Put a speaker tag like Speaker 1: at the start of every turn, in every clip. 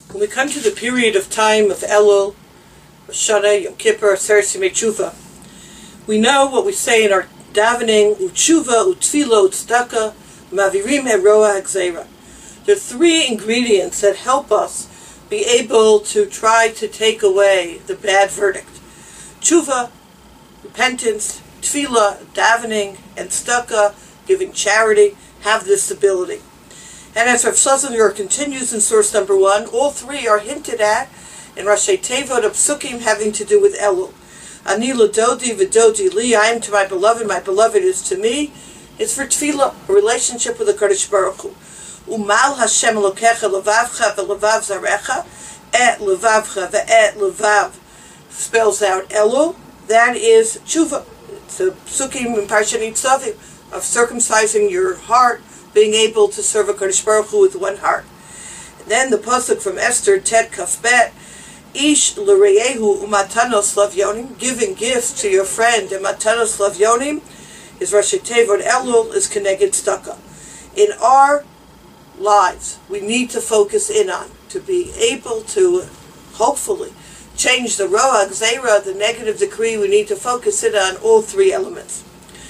Speaker 1: When we come to the period of time of Elul, Rosh Hashanah, Yom Kippur, Aseret Yemei Tshuva, we know what we say in our davening, Utshuva, Utfilo, Tzedakah, Mavirim Heroa Hagzeira. There are three ingredients that help us be able to try to take away the bad verdict. Tshuva, repentance, Tefillah, davening, and Tzedakah, giving charity, have this ability. And as Rav Schlesinger continues in source number 1, all three are hinted at in Rashi Tevot of Psukim having to do with Elul. Ani l'dodi v'dodi li, I am to my beloved is to me. It's for Tefillah, a relationship with the Kadosh Baruch Hu. Umal Hashem Elokecha levavcha v'levav zarecha, et levavcha ve'et levav spells out Elul. That is Tshuva. It's a Psukim in Parshat Nitzavim of circumcising your heart, being able to serve a Kadosh Baruch Hu with one heart. And then the pasuk from Esther Tet Kaf Bet, Ish l'reyehu umatanos lavyonim, giving gifts to your friend, and matanos lavyonim is Rashi Tevot. Elul is Keneged Tzedakah. In our lives, we need to focus in on to be able to hopefully change the Roa Gzeira, the negative decree. We need to focus in on all three elements.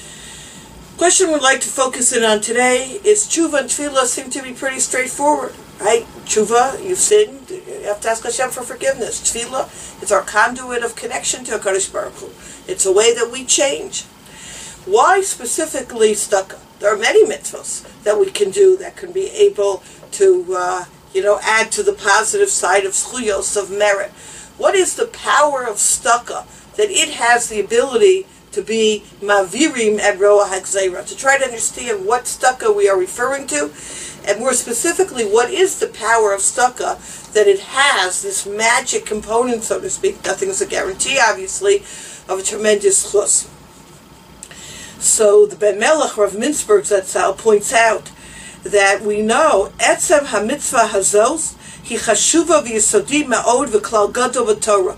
Speaker 1: Question we'd like to focus in on today is Tshuva and Tefillah seem to be pretty straightforward, right? Tshuva, you've sinned, you have to ask Hashem for forgiveness. Tefillah is our conduit of connection to HaKadosh Baruch Hu. It's a way that we change. Why specifically Tzedakah? There are many mitzvahs that we can do that can be able to, add to the positive side of zchuyos, of merit. What is the power of Tzedakah that it has the ability to be mavirim et roa hagzeira, to try to understand what tzedakah we are referring to, and more specifically, what is the power of tzedakah that it has, this magic component, so to speak. Nothing is a guarantee, obviously, of a tremendous chus. So the Ben Melech, Rav Mintzberg Zatzal, points out that we know etzem hamitzvah hazos hi chashuva v'yesodi ma'od v'klal gadol v'torah.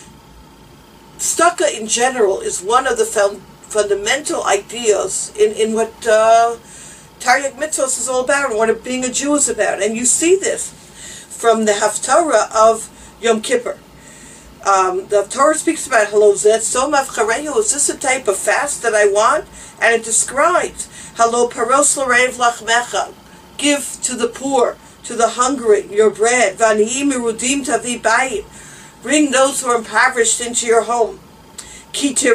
Speaker 1: Tzedakah in general is one of the fundamental ideas in what Taryag Mitzvos is all about, and what being a Jew is about. And you see this from the Haftarah of Yom Kippur. The Haftarah speaks about Halozet, so mavchareyu, is this a type of fast that I want? And it describes Halo paros l'reiv lachmecha, give to the poor, to the hungry, your bread. V'aniim merudim tavi bayit, bring those who are impoverished into your home. You see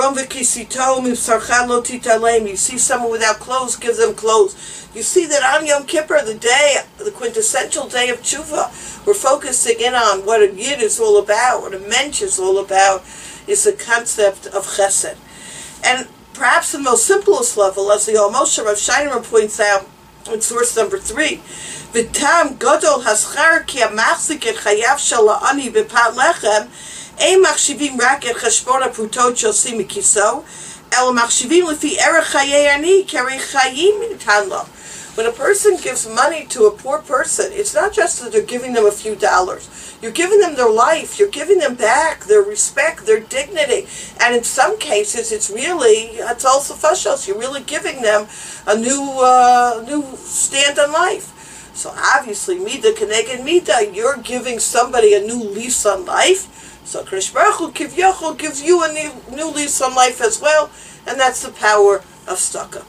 Speaker 1: someone without clothes, give them clothes. You see that on Yom Kippur, the quintessential day of Tshuva, we're focusing in on what a Yid is all about, what a mensch is all about, is the concept of chesed. And perhaps the most simplest level, as the Moshe Rav Shinemer points out in source number 3, V'tam gadol haschar ki amachzik et chayav shel ha'ani b'pat lechem ein machshivim rak et cheshbon ha'prutot shosim mikiso el machshivim lefi erech chayei ani kerei chayim nitan lo. When a person gives money to a poor person, it's not just that they're giving them a few dollars. You're giving them their life. You're giving them back their respect, their dignity. And in some cases, it's really hatzal sefashos. You're really giving them a new stand on life. So obviously, Mida Keneged Mida, you're giving somebody a new lease on life. So Kadosh Baruch Hu Kivyochel gives you a new lease on life as well, and that's the power of tzedakah.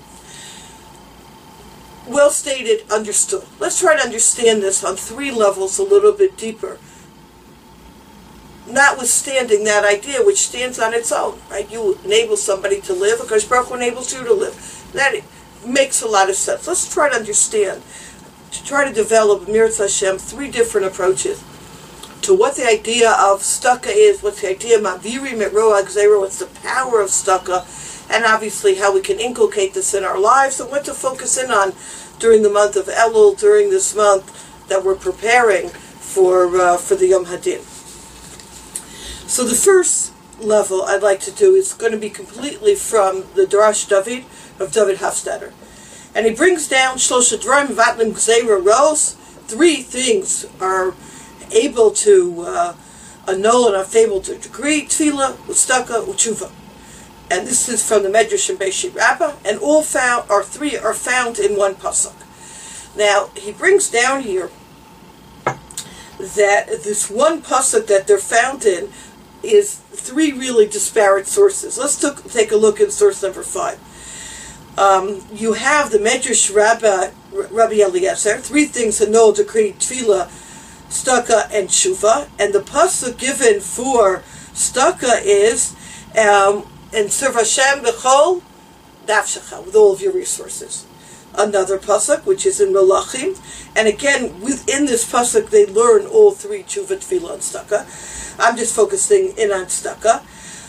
Speaker 1: Well stated, understood. Let's try to understand this on 3 levels a little bit deeper. Notwithstanding that idea, which stands on its own, right? You enable somebody to live, Kadosh Baruch Hu enables you to live. That makes a lot of sense. Let's try to understand, to try to develop, Mirz Hashem, 3 different approaches to what the idea of tzedakah is, what's the idea of mavirim et roa gzeira, what's the power of tzedakah, and obviously how we can inculcate this in our lives, and what to focus in on during the month of Elul, during this month that we're preparing for the Yom Hadin. So the first level I'd like to do is going to be completely from the Darash David of David Hafstadter. And he brings down Shlosha Dvarim Vatlim Gzeira Ros. 3 things are able to annul and unable to decree: Tefillah, Tzedakah, Tshuva. And this is from the Medrash and Beishi Rabbah, and all 3 are found in one pasuk. Now he brings down here that this one pasuk that they're found in is three really disparate sources. Let's take a look at source number 5. You have the Medrash Rabbi Eliezer, 3 things to know to create tefillah, staka, and tshuva, and the pasuk given for staka is and serve Hashem b'chol nafshecha, with all of your resources. Another pasuk, which is in Melachim, and again within this pasuk they learn all 3, tshuva, tefillah, and staka. I'm just focusing in on staka.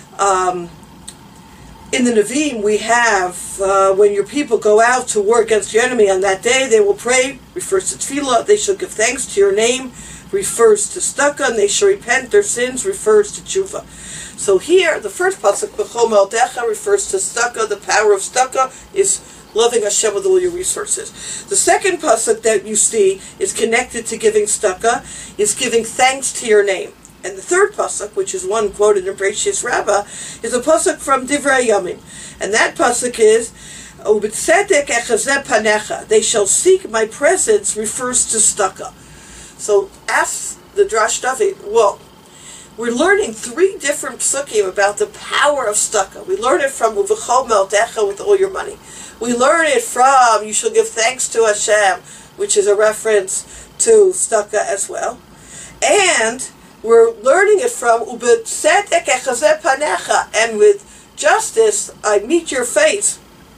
Speaker 1: In the Nevi'im we have when your people go out to war against your enemy on that day, they will pray, refers to tefillah. They shall give thanks to your name, refers to staka, and they shall repent their sins, refers to tshuva. So here, the first pasuk, B'chol Me'aldecha, refers to staka. The power of staka is loving Hashem with all your resources. The second pasuk that you see is connected to giving staka, is giving thanks to your name. And the third pasuk, which is one quoted in Bereshis Rabbah, is a pasuk from Divrei Yamim. And that pasuk is, U'b'tzedek echazeh panecha, they shall seek my presence, refers to staka. So ask the Drash David, well, we're learning 3 different psukim about the power of staka. We learn it from Uv'chol Me'aldecha, with all your money. We learn it from you shall give thanks to Hashem, which is a reference to staka as well. And we're learning it from U'b'tzedek echazeh panecha, and with justice I meet your face.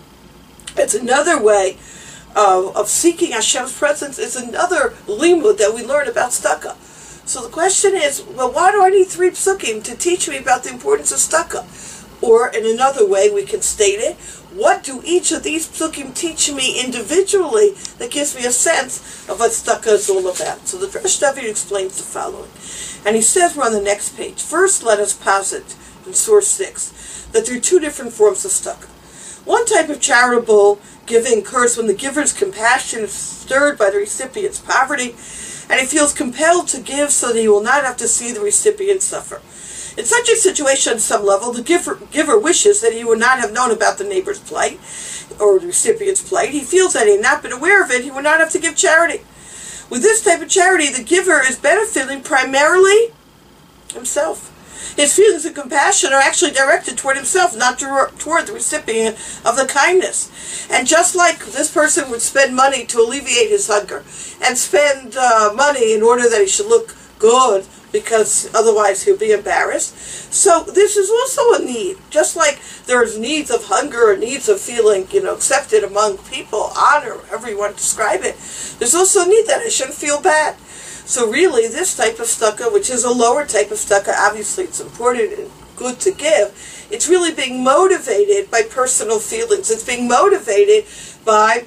Speaker 1: It's another way of seeking Hashem's presence. Is another limud that we learn about staka. So the question is, well, why do I need 3 psukim to teach me about the importance of staka? Or in another way we can state it, what do each of these psukim teach me individually that gives me a sense of what staka is all about? So the Drash David explains the following. And he says, we're on the next page. First, let us posit in source 6 that there are 2 different forms of staka. One type of charitable giving occurs when the giver's compassion is stirred by the recipient's poverty, and he feels compelled to give so that he will not have to see the recipient suffer. In such a situation, on some level, the giver wishes that he would not have known about the neighbor's plight or the recipient's plight. He feels that he had not been aware of it, he would not have to give charity. With this type of charity, the giver is benefiting primarily himself. His feelings of compassion are actually directed toward himself, not toward the recipient of the kindness. And just like this person would spend money to alleviate his hunger, and spend money in order that he should look good, because otherwise he'll be embarrassed. So this is also a need. Just like there's needs of hunger or needs of feeling, accepted among people, honor, however you want to describe it, there's also a need that I shouldn't feel bad. So really, this type of staka, which is a lower type of staka, obviously it's important and good to give, it's really being motivated by personal feelings. It's being motivated by,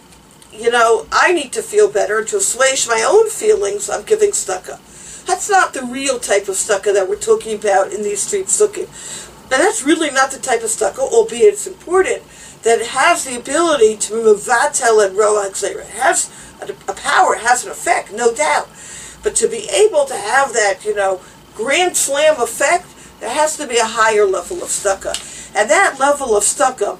Speaker 1: I need to feel better. To assuage my own feelings, I'm giving staka. That's not the real type of staka that we're talking about in these 3 psukim. And that's really not the type of staka, albeit it's important, that it has the ability to mevatel and roa gzeira. It has a power, it has an effect, no doubt. But to be able to have that, grand slam effect, there has to be a higher level of staka. And that level of staka,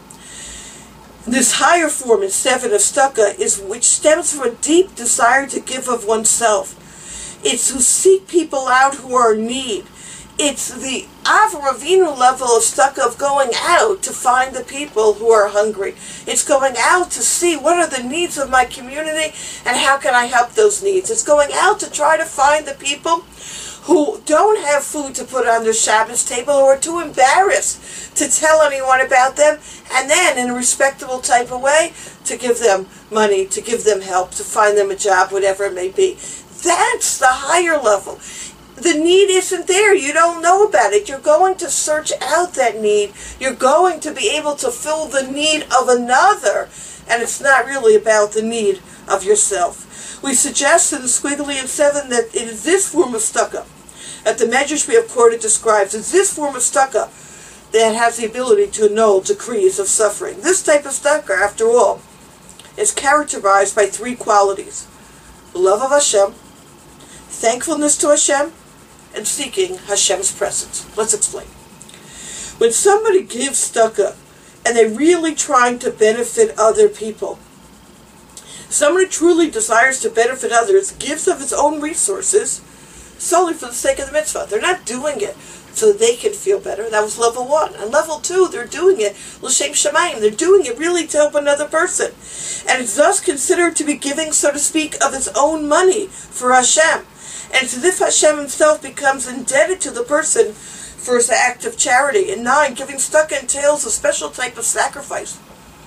Speaker 1: this higher form in 7 of staka, is which stems from a deep desire to give of oneself. It's to seek people out who are in need. It's the Avraham Avinu level of staka, of going out to find the people who are hungry. It's going out to see what are the needs of my community and how can I help those needs. It's going out to try to find the people who don't have food to put on their Shabbos table or are too embarrassed to tell anyone about them, and then in a respectable type of way to give them money, to give them help, to find them a job, whatever it may be. That's the higher level. The need isn't there. You don't know about it. You're going to search out that need. You're going to be able to fill the need of another. And it's not really about the need of yourself. We suggest in the Squiggly in 7 that it is this form of staka that the Medrash we have quoted describes. It's this form of staka that has the ability to annul decrees of suffering. This type of staka, after all, is characterized by 3 qualities: the love of Hashem, thankfulness to Hashem, and seeking Hashem's presence. Let's explain. When somebody gives staka and they're really trying to benefit other people, somebody truly desires to benefit others, gives of his own resources, solely for the sake of the mitzvah. They're not doing it so they can feel better. That was level 1. And level 2, they're doing it l'shem shamayim. They're doing it really to help another person. And it's thus considered to be giving, so to speak, of its own money for Hashem. And it's as if Hashem himself becomes indebted to the person for his act of charity. And 9, giving tzedakah entails a special type of sacrifice,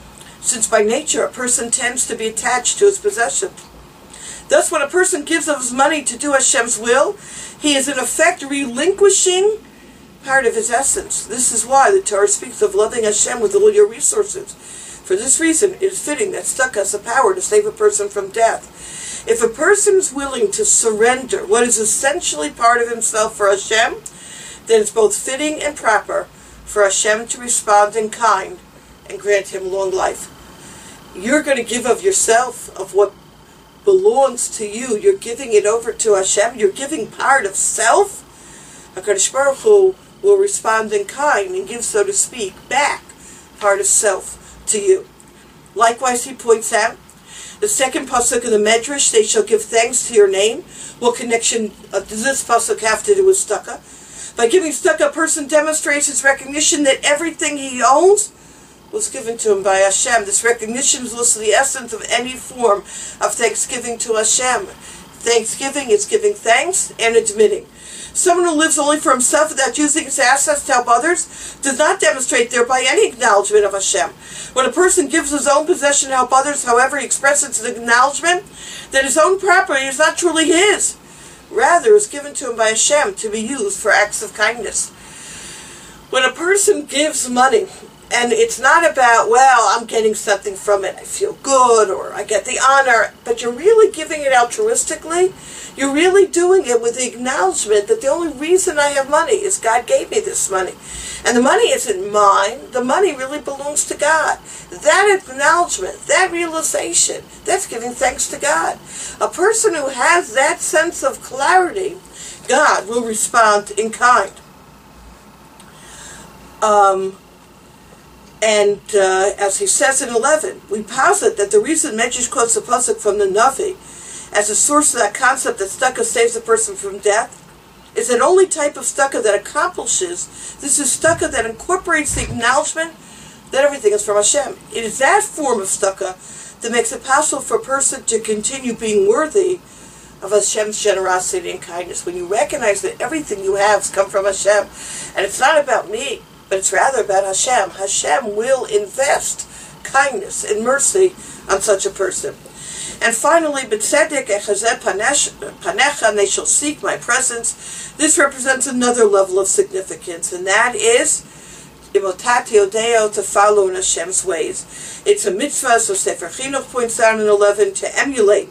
Speaker 1: since by nature a person tends to be attached to his possession. Thus, when a person gives of his money to do Hashem's will, he is in effect relinquishing part of his essence. This is why the Torah speaks of loving Hashem with all your resources. For this reason, it is fitting that tzedakah has the power to save a person from death. If a person is willing to surrender what is essentially part of himself for Hashem, then it's both fitting and proper for Hashem to respond in kind and grant him long life. You're going to give of yourself, of what belongs to you. You're giving it over to Hashem. You're giving part of self. HaKadosh Baruch Hu will respond in kind and give, so to speak, back part of self to you. Likewise, he points out, the second pasuk of the Medrash, they shall give thanks to your name. What connection does this pasuk have to do with tzedakah? By giving tzedakah, a person demonstrates his recognition that everything he owns was given to him by Hashem. This recognition is also the essence of any form of thanksgiving to Hashem. Thanksgiving is giving thanks and admitting. Someone who lives only for himself without using his assets to help others does not demonstrate thereby any acknowledgement of Hashem. When a person gives his own possession to help others, however, he expresses an acknowledgement that his own property is not truly his. Rather, is given to him by Hashem to be used for acts of kindness. When a person gives money, and it's not about, well, I'm getting something from it, I feel good, or I get the honor, but you're really giving it altruistically, you're really doing it with the acknowledgement that the only reason I have money is God gave me this money. And the money isn't mine, the money really belongs to God. That acknowledgement, that realization, that's giving thanks to God. A person who has that sense of clarity, God will respond in kind. As he says in 11, we posit that the reason Medrash quotes a pasuk from the Navi as a source of that concept that tzedakah saves a person from death is that only type of tzedakah that accomplishes this is tzedakah that incorporates the acknowledgement that everything is from Hashem. It is that form of tzedakah that makes it possible for a person to continue being worthy of Hashem's generosity and kindness. When you recognize that everything you have has come from Hashem, and it's not about me, but it's rather about Hashem. Hashem will invest kindness and mercy on such a person. And finally, B'tzedek echazeh panecha, and they shall seek my presence. This represents another level of significance, and that is imotati odeo, to follow in Hashem's ways. It's a mitzvah, so Sefer Chinuch points out in 11, to emulate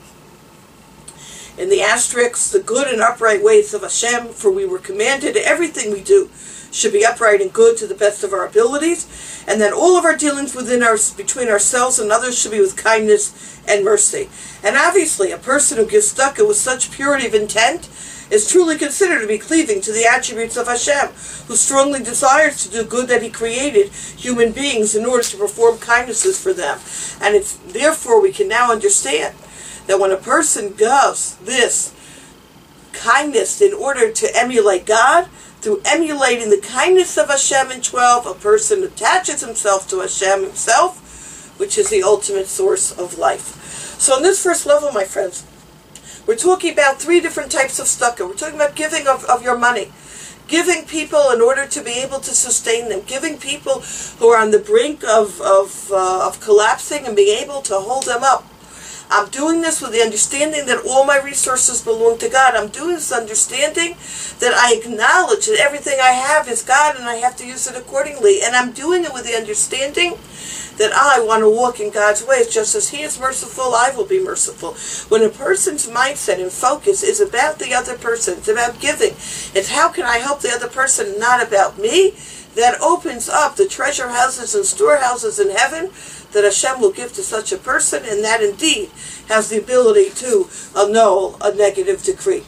Speaker 1: in the asterisks the good and upright ways of Hashem, for we were commanded everything we do should be upright and good to the best of our abilities, and that all of our dealings between ourselves and others should be with kindness and mercy. And obviously, a person who gives tzedakah with such purity of intent is truly considered to be cleaving to the attributes of Hashem, who strongly desires to do good, that he created human beings in order to perform kindnesses for them. And it's therefore we can now understand that when a person does this kindness in order to emulate God, through emulating the kindness of Hashem in 12, a person attaches himself to Hashem himself, which is the ultimate source of life. So in this first level, my friends, we're talking about 3 different types of tzedakah. We're talking about giving of your money, giving people in order to be able to sustain them, giving people who are on the brink of collapsing and being able to hold them up. I'm doing this with the understanding that all my resources belong to God. I'm doing this understanding that I acknowledge that everything I have is God and I have to use it accordingly. And I'm doing it with the understanding that I want to walk in God's ways. Just as He is merciful, I will be merciful. When a person's mindset and focus is about the other person, it's about giving, it's how can I help the other person, not about me, that opens up the treasure houses and storehouses in heaven that Hashem will give to such a person, and that indeed has the ability to annul a negative decree.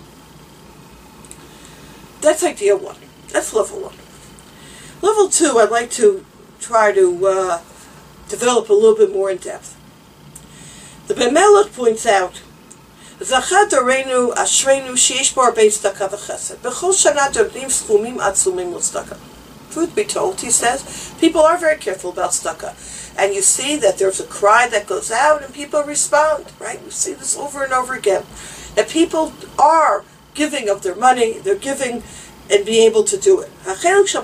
Speaker 1: That's idea 1. That's level 1. Level 2, I'd like to try to develop a little bit more in depth. The Ben Melech points out Zachar Dorenu Ashreinu Sheish Bar Beis Tzedakah V'Chesed. B'chol Shana Notnim Schumim Atzumim L'Tzedakah. Truth be told, he says, people are very careful about tzedakah. And you see that there's a cry that goes out and people respond, right? We see this over and over again. That people are giving of their money, they're giving and being able to do it. Right? We saw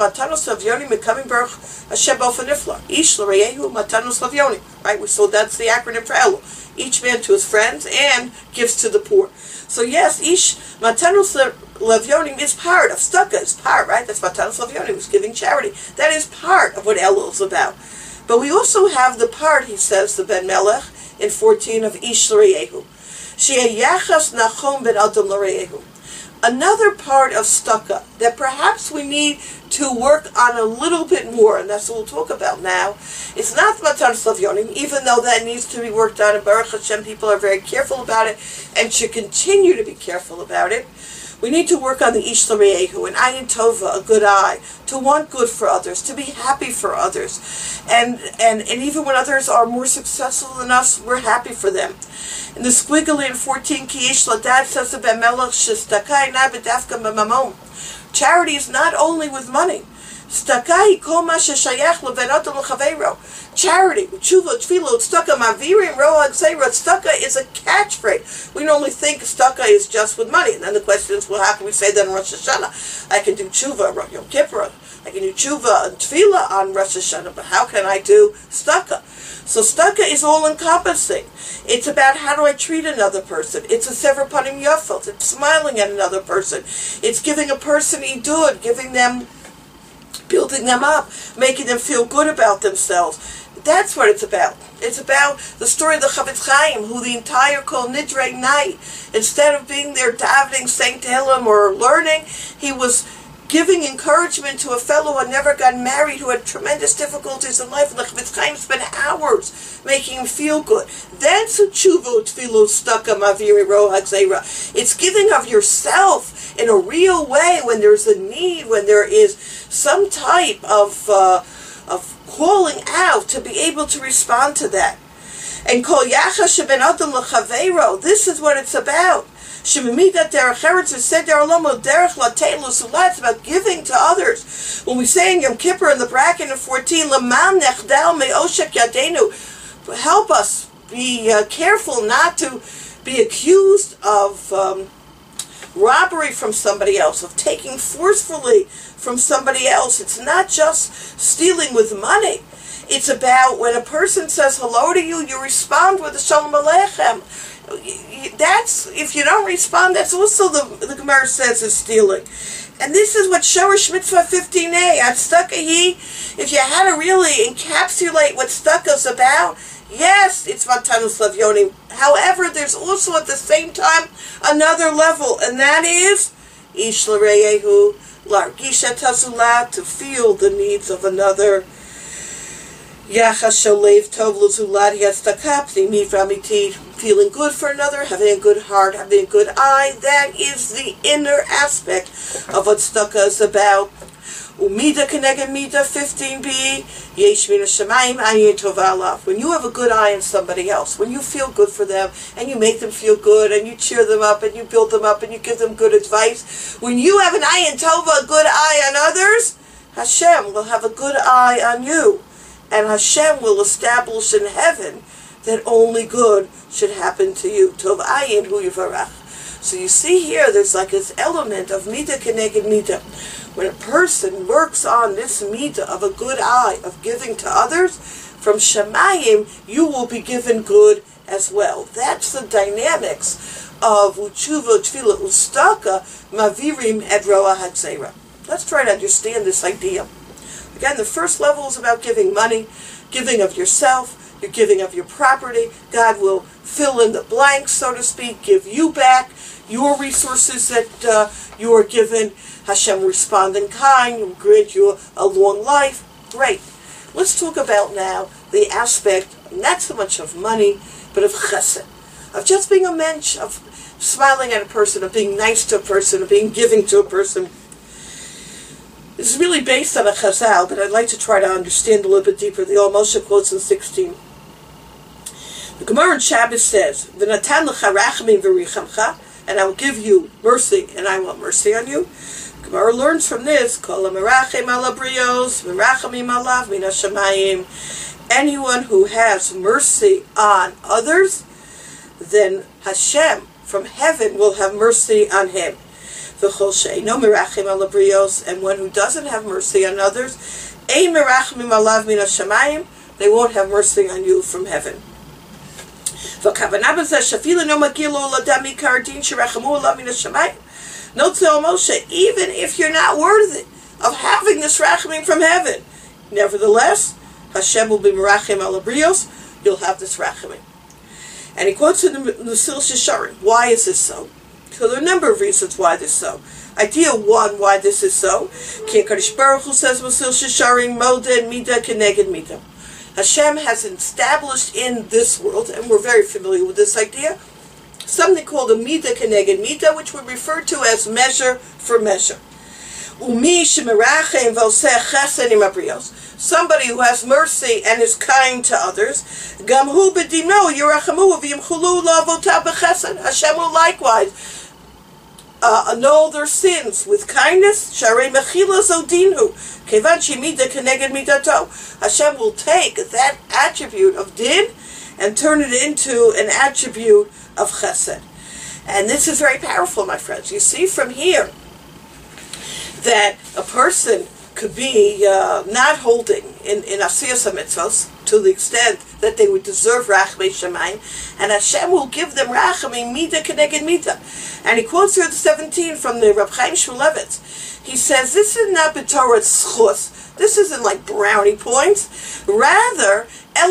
Speaker 1: that's the acronym for Elu. Each man to his friends and gives to the poor. So yes, Ish Matanus Levyonim is part of tzedakah, is part, right? That's Matanus Levyonim, is giving charity. That is part of what Elul is about. But we also have the part, he says, the Ben Melech, in 14 of Ish L'Reyehu. She'yachas nachom ben adam l'Reyehu. Another part of tzedakah that perhaps we need to work on a little bit more, and that's what we'll talk about now. It's not Matanus Levyonim, even though that needs to be worked on, and Baruch Hashem, people are very careful about it, and should continue to be careful about it. We need to work on the Ish L'Reyehu, an Ayin Tova, a good eye, to want good for others, to be happy for others. And even when others are more successful than us, we're happy for them. In the squiggly in 14, Ki Ish Ladad says the Ben Melech, Shestakai na b'dafka b'mamon. Charity is not only with money. Stakai kol ma sheshayach levenot l'chaveiro. Charity, tshuva, tefillah, tzedakah, mavirim, roa, gzeira. Tzedakah is a catchphrase. We normally think tzedakah is just with money. And then the question is, well, how can we say that on Rosh Hashanah? I can do tshuva on Yom Kippur. I can do tshuva and tefillah on Rosh Hashanah. But how can I do tzedakah? So tzedakah is all-encompassing. It's about how do I treat another person. It's a sever panim yafot. It's smiling at another person. It's giving a person idud, giving them, building them up, making them feel good about themselves. That's what it's about. It's about the story of the Chavetz Chaim, who the entire Kol Nidrei night, instead of being there davening, saying Tehillim, or learning, he was giving encouragement to a fellow who had never gotten married, who had tremendous difficulties in life, and the Chavetz Chaim spent hours making him feel good. That's tshuva, tefillah, tzedakah, maviri, roha, gzeira. It's giving of yourself in a real way when there's a need, when there is some type of calling out to be able to respond to that. And kol yachas sheben adam l'chaveiro. This is what it's about. Shemimida derech eretz v'seder alomo derech lateilu sulat. It's about giving to others. When we say in Yom Kippur in the bracket of 14, Laman nechdal me'oshek yadenu. Help us be careful not to be accused of robbery from somebody else, of taking forcefully from somebody else. It's not just stealing with money. It's about when a person says hello to you, you respond with a shalom aleichem. That's, if you don't respond, that's also the Gemara says is stealing. And this is what Shorish Mitzvah 15a, at tzedakah, if you had to really encapsulate what tzedakah is about, yes, it's Matanus Levyonim. However, there's also at the same time another level, and that is Ish L'Reyehu, Largisha Tazula, to feel the needs of another. Yachas Sholev Tov L'Zulat Yatzedakah Pnimit V'Amitit, feeling good for another, having a good heart, having a good eye. That is the inner aspect of what tzedakah is about. Umida Keneged Mida 15b, Yesh Min Hashemayim Ayin Tova Alav. When you have a good eye on somebody else, when you feel good for them, and you make them feel good, and you cheer them up, and you build them up, and you give them good advice, when you have an Ayin Tova, a good eye on others, Hashem will have a good eye on you. And Hashem will establish in heaven that only good should happen to you. Tov Ayin Hu Yivarach. So you see here, there's like this element of Mida Keneged Mida. When a person works on this Mida of a good eye, of giving to others, from Shemayim, you will be given good as well. That's the dynamics of Utshuva, Tefillah, Tzedakah, Mavirim, et Roa Hatzera. Let's try to understand this idea. Again, the first level is about giving money, giving of yourself, you're giving of your property. God will fill in the blanks, so to speak, give you back your resources that you are given. Hashem will respond in kind, will grant you a long life. Great. Let's talk about now the aspect, not so much of money, but of chesed, of just being a mensch, of smiling at a person, of being nice to a person, of being giving to a person. This is really based on a chazal, but I'd like to try to understand a little bit deeper. The Old Moshe quotes in 16. The Gemara in Shabbos says, "V'natan lecha rachamim v'richamcha," and I will give you mercy, and I want mercy on you. The Gemara learns from this, "Kol hamerachem al habrios v'rachamim alav min hashamayim." Anyone who has mercy on others, then Hashem from heaven will have mercy on him. V'chol she'eino merachem al habrios, and one who doesn't have mercy on others, ein merachmim alav min hashamayim, they won't have mercy on you from heaven. Note to Moshe, even if you're not worthy of having this rachamim from heaven, nevertheless, Hashem will be merachem al habrios, you'll have this rachamim. And he quotes in the Mesilas Yesharim. Why is this so? So there are a number of reasons why this is so. Idea one, why this is so. Ki HaKadosh Baruch Hu says Mesilas Yesharim, Modeh Midah Keneged Midah. Hashem has established in this world, and we're very familiar with this idea, something called a midah keneged midah, which we refer to as measure for measure. Umi shemerachem v'oseh chesed im habrios. Somebody who has mercy and is kind to others. Gam hu b'dino yirachamu v'yimchulu la'avotav b'chesed. Hashem will likewise annul their sins with kindness. Sharei mechila zodinu. Kevan shemidah keneged midato. Hashem will take that attribute of din and turn it into an attribute of chesed. And this is very powerful, my friends. You see from here that a person could be not holding in asiyas mitzvos to the extent that they would deserve rachamei shamayim, and Hashem will give them rachamei midah keneged midah. And he quotes here the 17 from the Reb Chaim Shmulevitz. He says, this is not b'torah schus. This isn't like brownie points. Rather, the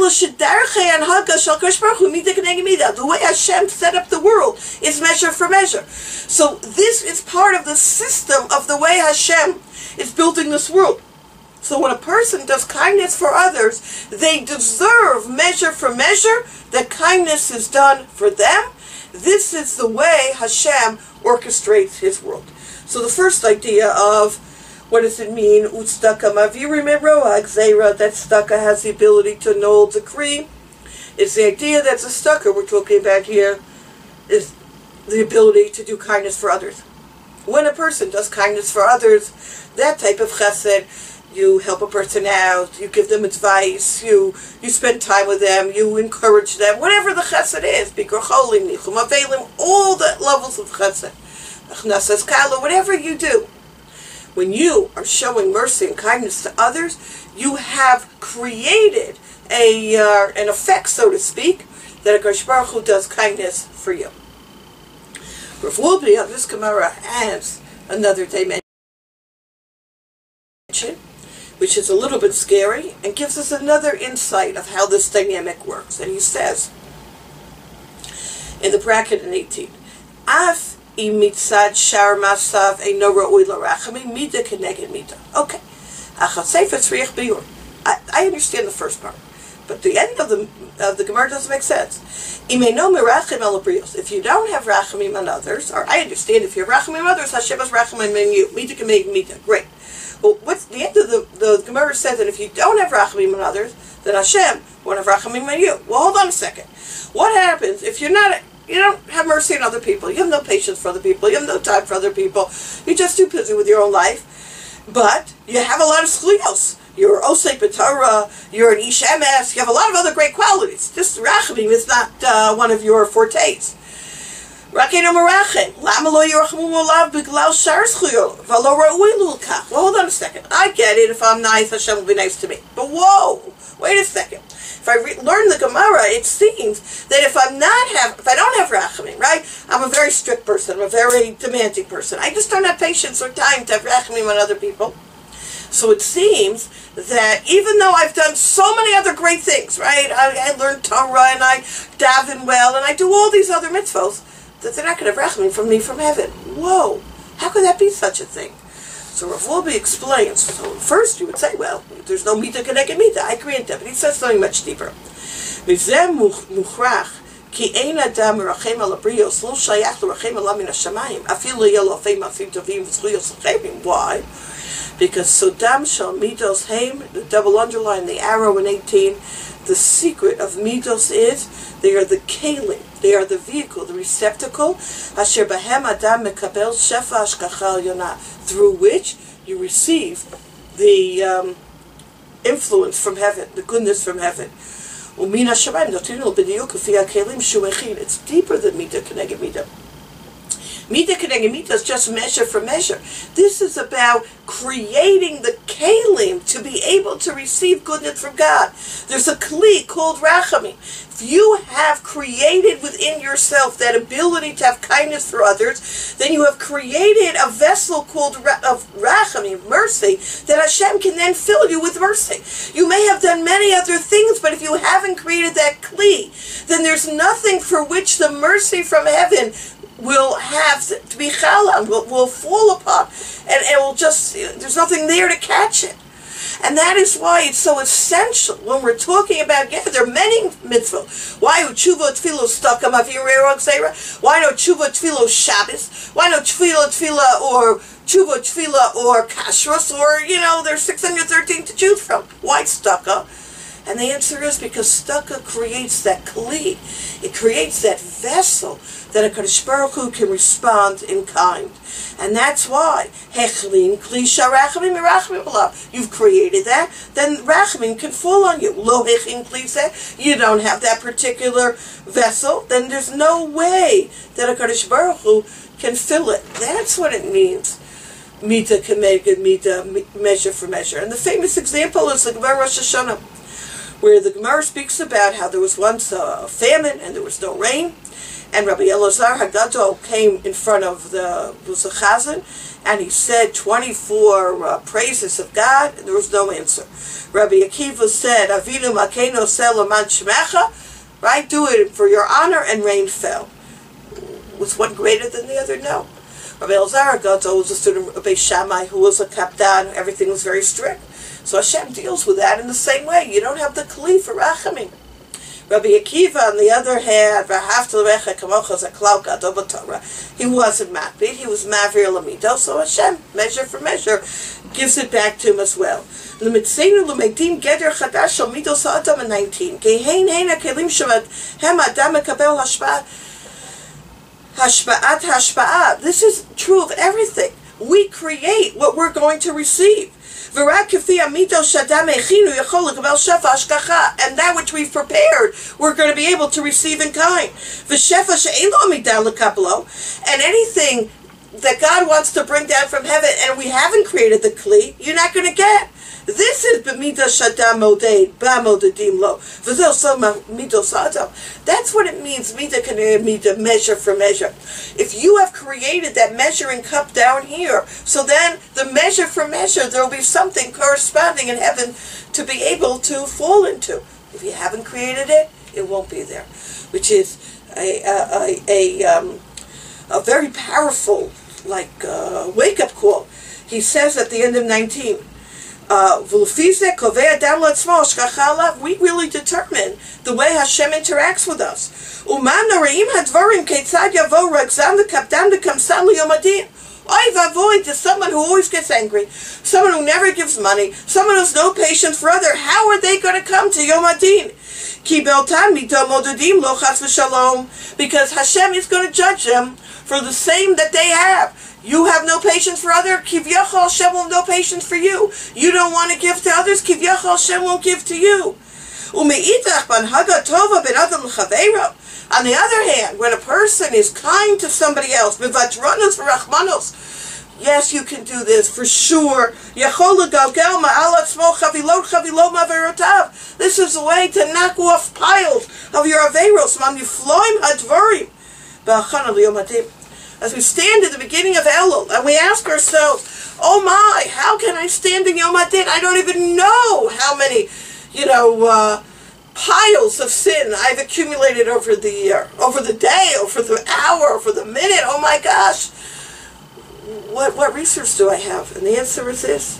Speaker 1: way Hashem set up the world is measure for measure. So this is part of the system of the way Hashem is building this world. So when a person does kindness for others, they deserve measure for measure that kindness is done for them. This is the way Hashem orchestrates his world. So the first idea of what does it mean? Utzdaka mavirim eroa gzeira, that tzedakah has the ability to annul decree. It's the idea that the tzedakah we're talking about here is the ability to do kindness for others. When a person does kindness for others, that type of chesed, you help a person out, you give them advice, you spend time with them, you encourage them, whatever the chesed is, bikur cholim, nichum avelim, all the levels of chesed, achnasas kala, whatever you do. When you are showing mercy and kindness to others, you have created an effect, so to speak, that HaKadosh Baruch Hu does kindness for you. Rav Wolbe of this Gemara adds another dimension, which is a little bit scary, and gives us another insight of how this dynamic works. And he says, in the bracket in 18, Af imitzad shar masav eino ra'ui l'rachamim midah keneged midah. Okay. I understand the first part, but the end of the Gemara doesn't make sense. If you don't have rachamim on others, or I understand if you have rachamim on others, Hashem has rachamim on you. Midah keneged midah. Great. Well, what's the end of the Gemara says that if you don't have rachamim on others, then Hashem won't have rachamim on you. Well, hold on a second. What happens if you don't have mercy on other people? You have no patience for other people. You have no time for other people. You're just too busy with your own life. But you have a lot of schlios. You're osei b'Torah. You're an ish emes. You have a lot of other great qualities. Just rachamim is not one of your fortes. Well, hold on a second. I get it. If I'm nice, Hashem will be nice to me. But whoa, wait a second. If I learn the Gemara, it seems that if I don't have rachamim, right? I'm a very strict person. I'm a very demanding person. I just don't have patience or time to have rachamim on other people. So it seems that even though I've done so many other great things, right? I learned Torah and I daven well and I do all these other mitzvos, that they're not going to have rachamim from me from heaven. Whoa, how could that be such a thing? So Rav Wolbe explains. So first you would say, well, there's no midah keneged midah. I agree with that, but he says something much deeper. Why? Because Sodam shall midos haim, the double underline, the arrow in 18, The secret of midos is they are the kelim, they are the vehicle, the receptacle, asher bahem adam mekabel shefa hashgacha yonah, through which you receive the influence from heaven, the goodness from heaven. It's deeper than midah keneged midah. Midah keneged midah is just measure for measure. This is about creating the kelim to be able to receive goodness from God. There's a kli called rachamim. If you have created within yourself that ability to have kindness for others, then you have created a vessel called rachamim, mercy, that Hashem can then fill you with mercy. You may have done many other things, but if you haven't created that kli, then there's nothing for which the mercy from heaven will have to be chalal, will fall upon, and it will just, there's nothing there to catch it. And that is why it's so essential when we're talking about, yeah, there are many mitzvot. Why no tshuva tefillah stakam avirei gzeira? Why no tshuva tefillah Shabbos? Why no tefillah or tshuva tefillah or kashrus, or, there's 613 to choose from? Why staka? And the answer is because staka creates that kli. It creates that vessel that a Kadosh Baruch Hu can respond in kind. And that's why hechlin klisha rachamim mirachmim alav. You've created that, then rachamim can fall on you. Lo hechin klisa, you don't have that particular vessel, then there's no way that a Kadosh Baruch Hu can fill it. That's what it means. Midah keneged midah, measure for measure. And the famous example is the Gemara Rosh Hashanah, where the Gemara speaks about how there was once a famine and there was no rain, and Rabbi Elazar Hagadol came in front of the Chazan, and he said 24 praises of God, and there was no answer. Rabbi Akiva said, Avinu Makeno Selaman Shmecha, right? Do it for your honor, and rain fell. Was one greater than the other? No. Rabbi Elazar Hagadol was a student of Beis Shammai, who was a kapdan. Everything was very strict. So Hashem deals with that in the same way. You don't have the kli for rachamim. Rabbi Akiva, on the other hand, he wasn't makbid, he was mavir lamido, so Hashem, measure for measure, gives it back to him as well. 19. This is true of everything. We create what we're going to receive. And that which we've prepared, we're going to be able to receive in kind. And anything that God wants to bring down from heaven, and we haven't created the kli, you're not going to get. This is b'midah shadam moded ba'modedim lo. That's what it means. Midah keneged midah, measure for measure. If you have created that measuring cup down here, so then the measure for measure, there will be something corresponding in heaven to be able to fall into. If you haven't created it, it won't be there. Which is a very powerful, wake-up call. He says at the end of 19. We really determine the way Hashem interacts with us. Oy vavoy to someone who always gets angry, someone who never gives money, someone who has no patience for others. How are they going to come to Yom Adin? Because Hashem is going to judge them for the same that they have. You have no patience for others, Kivyachol Hashem will have no patience for you. You don't want to give to others, Kivyachol Hashem won't give to you. On the other hand, when a person is kind to somebody else, yes, you can do this for sure. This is a way to knock off piles of your averos. As we stand at the beginning of Elul, and we ask ourselves, oh my, how can I stand in Yom Hadin? I don't even know how many, piles of sin I've accumulated over the year, over the day, over the hour, over the minute. Oh my gosh. What resource do I have? And the answer is this.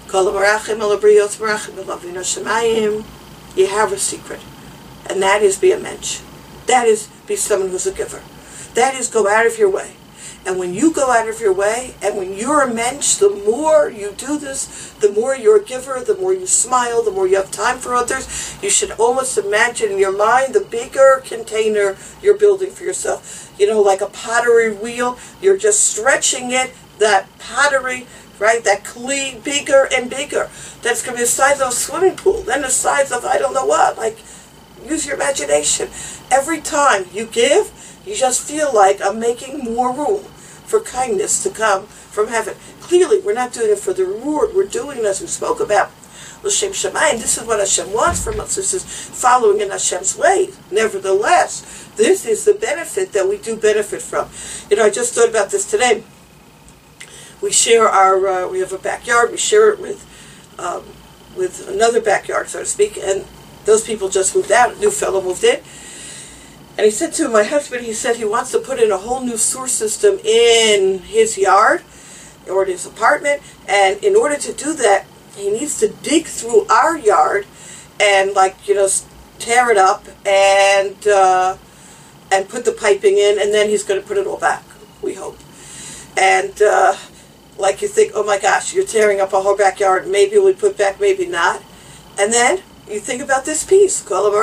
Speaker 1: You have a secret. And that is be a mensch. That is be someone who's a giver. That is go out of your way And when you go out of your way, and when you're a mensch, the more you do this, the more you're a giver, the more you smile, the more you have time for others. You should almost imagine in your mind the bigger container you're building for yourself. You know, like a pottery wheel, you're just stretching it, that pottery, right, that kli, bigger and bigger. That's going to be the size of a swimming pool, then the size of I don't know what. Like, use your imagination. Every time you give, you just feel like I'm making more room for kindness to come from heaven. Clearly, we're not doing it for the reward. We're doing it, as we spoke about, L'Shem Shamayim. This is what Hashem wants from us. This is following in Hashem's way. Nevertheless, this is the benefit that we do benefit from. You know, I just thought about this today. We share our, we have a backyard. We share it with another backyard, so to speak, and those people just moved out. A new fellow moved in. And he said to my husband, he said he wants to put in a whole new sewer system in his yard or in his apartment. And in order to do that, he needs to dig through our yard and, like, you know, tear it up and put the piping in. And then he's going to put it all back, we hope. And like, you think, oh my gosh, you're tearing up a whole backyard. Maybe we put back, maybe not. And then you think about this piece.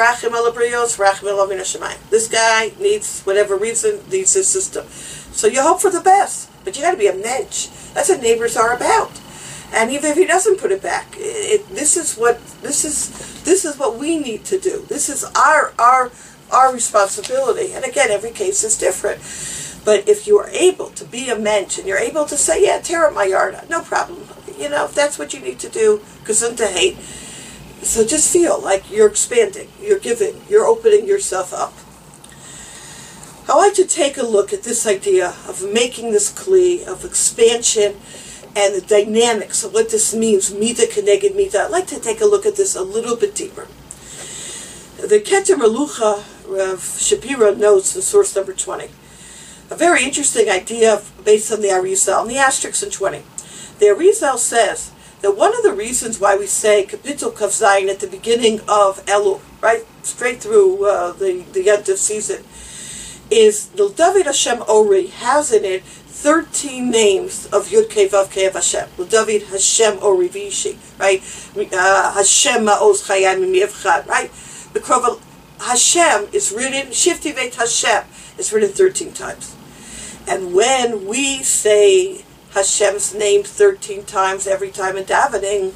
Speaker 1: This guy needs, whatever reason, needs this system. So you hope for the best, but you got to be a mensch. That's what neighbors are about. And even if he doesn't put it back, this is what we need to do. This is our responsibility. And again, every case is different. But if you are able to be a mensch and you're able to say, yeah, tear up my yard, no problem. You know, if that's what you need to do, gesund to hate. So just feel like you're expanding, you're giving, you're opening yourself up. I like to take a look at this idea of making this kli, of expansion, and the dynamics of what this means, midah keneged midah. I'd like to take a look at this a little bit deeper. The Keter Melucha of Shapira notes in source number 20. A very interesting idea based on the Arizal, and the asterisks in 20. The Arizal says that one of the reasons why we say Kapitel Kav Zayin at the beginning of Elul, right, straight through the Yontif season, is the David Hashem Ori has in it 13 names of Yud Kei Vav Kei of Hashem. David Hashem Ori Vishi, right? Hashem Ma'oz Chayim Miyevchad, right? The Krov Hashem is written, Shifti Veit Hashem is written 13 times. And when we say Hashem's name 13 times every time in davening,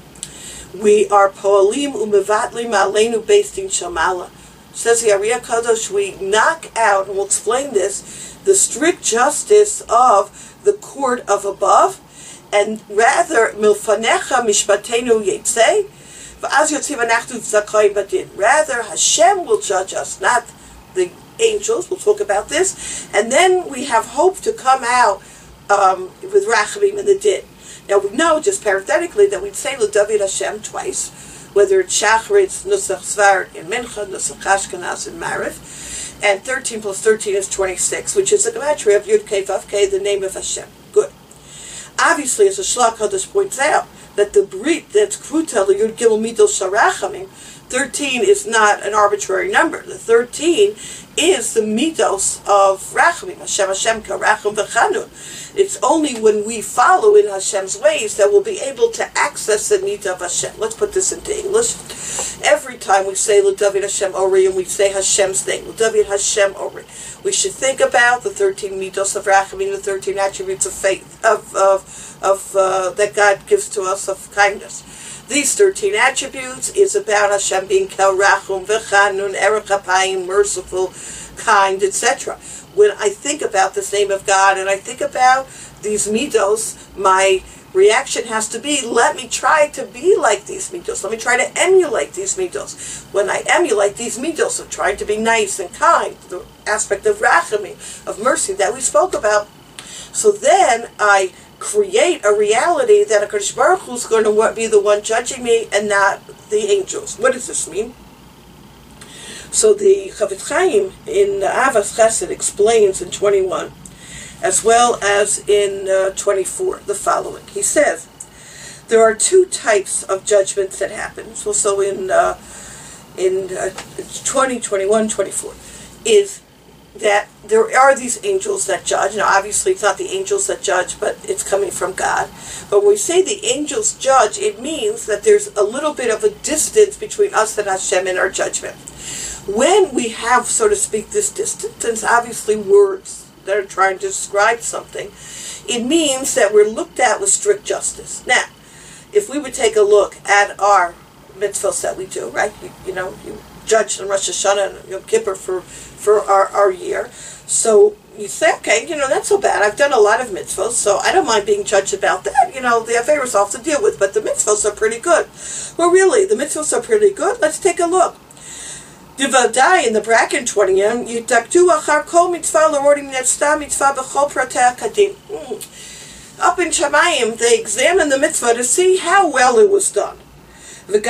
Speaker 1: we are poalim umevatlim aleinu beistin shamala. Says the Ari HaKadosh, we knock out, and we'll explain this, the strict justice of the court of above, and rather milfanecha mishpatenu yetzei, v'az yotziv anachnu zakayim badin. Rather, Hashem will judge us, not the angels. We'll talk about this, and then we have hope to come out with Rachamim and the Din. Now we know, just parenthetically, that we'd say L'David Hashem twice, whether it's Shacharit, Nusach Svar in Mincha, Nusach Ashkenaz in Mariv, and 13 plus 13 is 26, which is the gematria of Yud Kei Vav Kei, the name of Hashem. Good. Obviously, as the Shlach Kodesh points out, that the Brit that's Kruta, the Yud Gimel Midos Sharachamim, 13 is not an arbitrary number. The 13 is the midos of Rachamim, Hashem Hashem Karachim V'Chanun. It's only when we follow in Hashem's ways that we'll be able to access the midah of Hashem. Let's put this into English. Every time we say L'David Hashem Ori and we say Hashem's name, L'David Hashem Ori, we should think about the 13 midos of Rachamim, the 13 attributes of faith, that God gives to us of kindness. These 13 attributes is about Hashem being Kel Rachum, V'Chanun, Erech Apayim, merciful, kind, etc. When I think about this name of God and I think about these midos, my reaction has to be, let me try to be like these midos. Let me try to emulate these midos. When I emulate these midos of trying to be nice and kind, the aspect of Rachamim, of mercy that we spoke about, so then I create a reality that HaKadosh Baruch Hu is going to be the one judging me and not the angels. What does this mean? So the Chavetz Chaim in Avas Chesed explains in 21, as well as in 24, the following. He says, there are two types of judgments that happen. So in 20, 21, 24, is that there are these angels that judge. Now, obviously, it's not the angels that judge, but it's coming from God. But when we say the angels judge, it means that there's a little bit of a distance between us and Hashem in our judgment. When we have, so to speak, this distance, it's obviously words that are trying to describe something, it means that we're looked at with strict justice. Now, if we would take a look at our mitzvahs that we do, right? You judge on Rosh Hashanah and Yom Kippur for our year. So you say, okay, that's so bad. I've done a lot of mitzvahs, so I don't mind being judged about that. The Averos I have to deal with, but the mitzvahs are pretty good. Well, really, the mitzvahs are pretty good. Let's take a look. Divadai in the bracket 20, Yitaktu achar kol mitzvah l'ordim netzta mitzvah b'chol pratei kadim. Up in Shamayim, they examine the mitzvah to see how well it was done. Not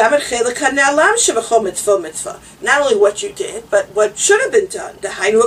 Speaker 1: only what you did, but what should have been done.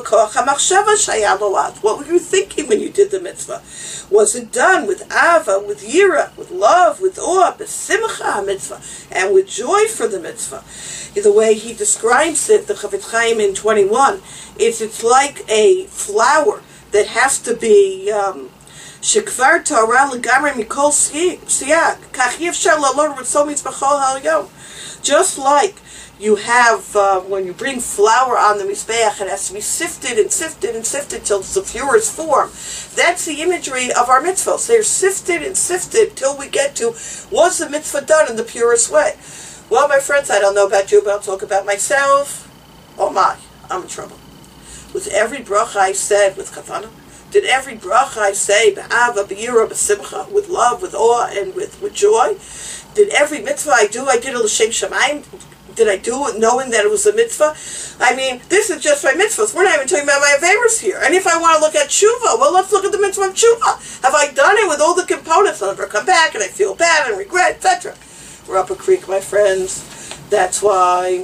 Speaker 1: What were you thinking when you did the mitzvah? Was it done with ava, with yira, with love, with awe, b'simcha mitzvah, and with joy for the mitzvah? The way he describes it, the Chafetz Chaim in 21, is it's like a flower that has to be Shekvar Torah legamre mikol siag. Kach yifshar lalor ritzol mitzvachol hal yom. Just like you have, when you bring flour on the Mizbeach, it has to be sifted and sifted and sifted till it's the purest form. That's the imagery of our mitzvahs. They're sifted and sifted till we get to, was the mitzvah done in the purest way? Well, my friends, I don't know about you, but I'll talk about myself. Oh my, I'm in trouble. With every bracha I said with kavanah, did every bracha I say, b'ava, b'yira, b'simcha, with love, with awe, and with joy? Did every mitzvah I did it l'shem shamayim? Did I do it knowing that it was a mitzvah? I mean, this is just my mitzvahs. We're not even talking about my averos here. And if I want to look at tshuva, well, let's look at the mitzvah of tshuva. Have I done it with all the components? I'll never come back, and I feel bad and regret, etc. We're up a creek, my friends. That's why.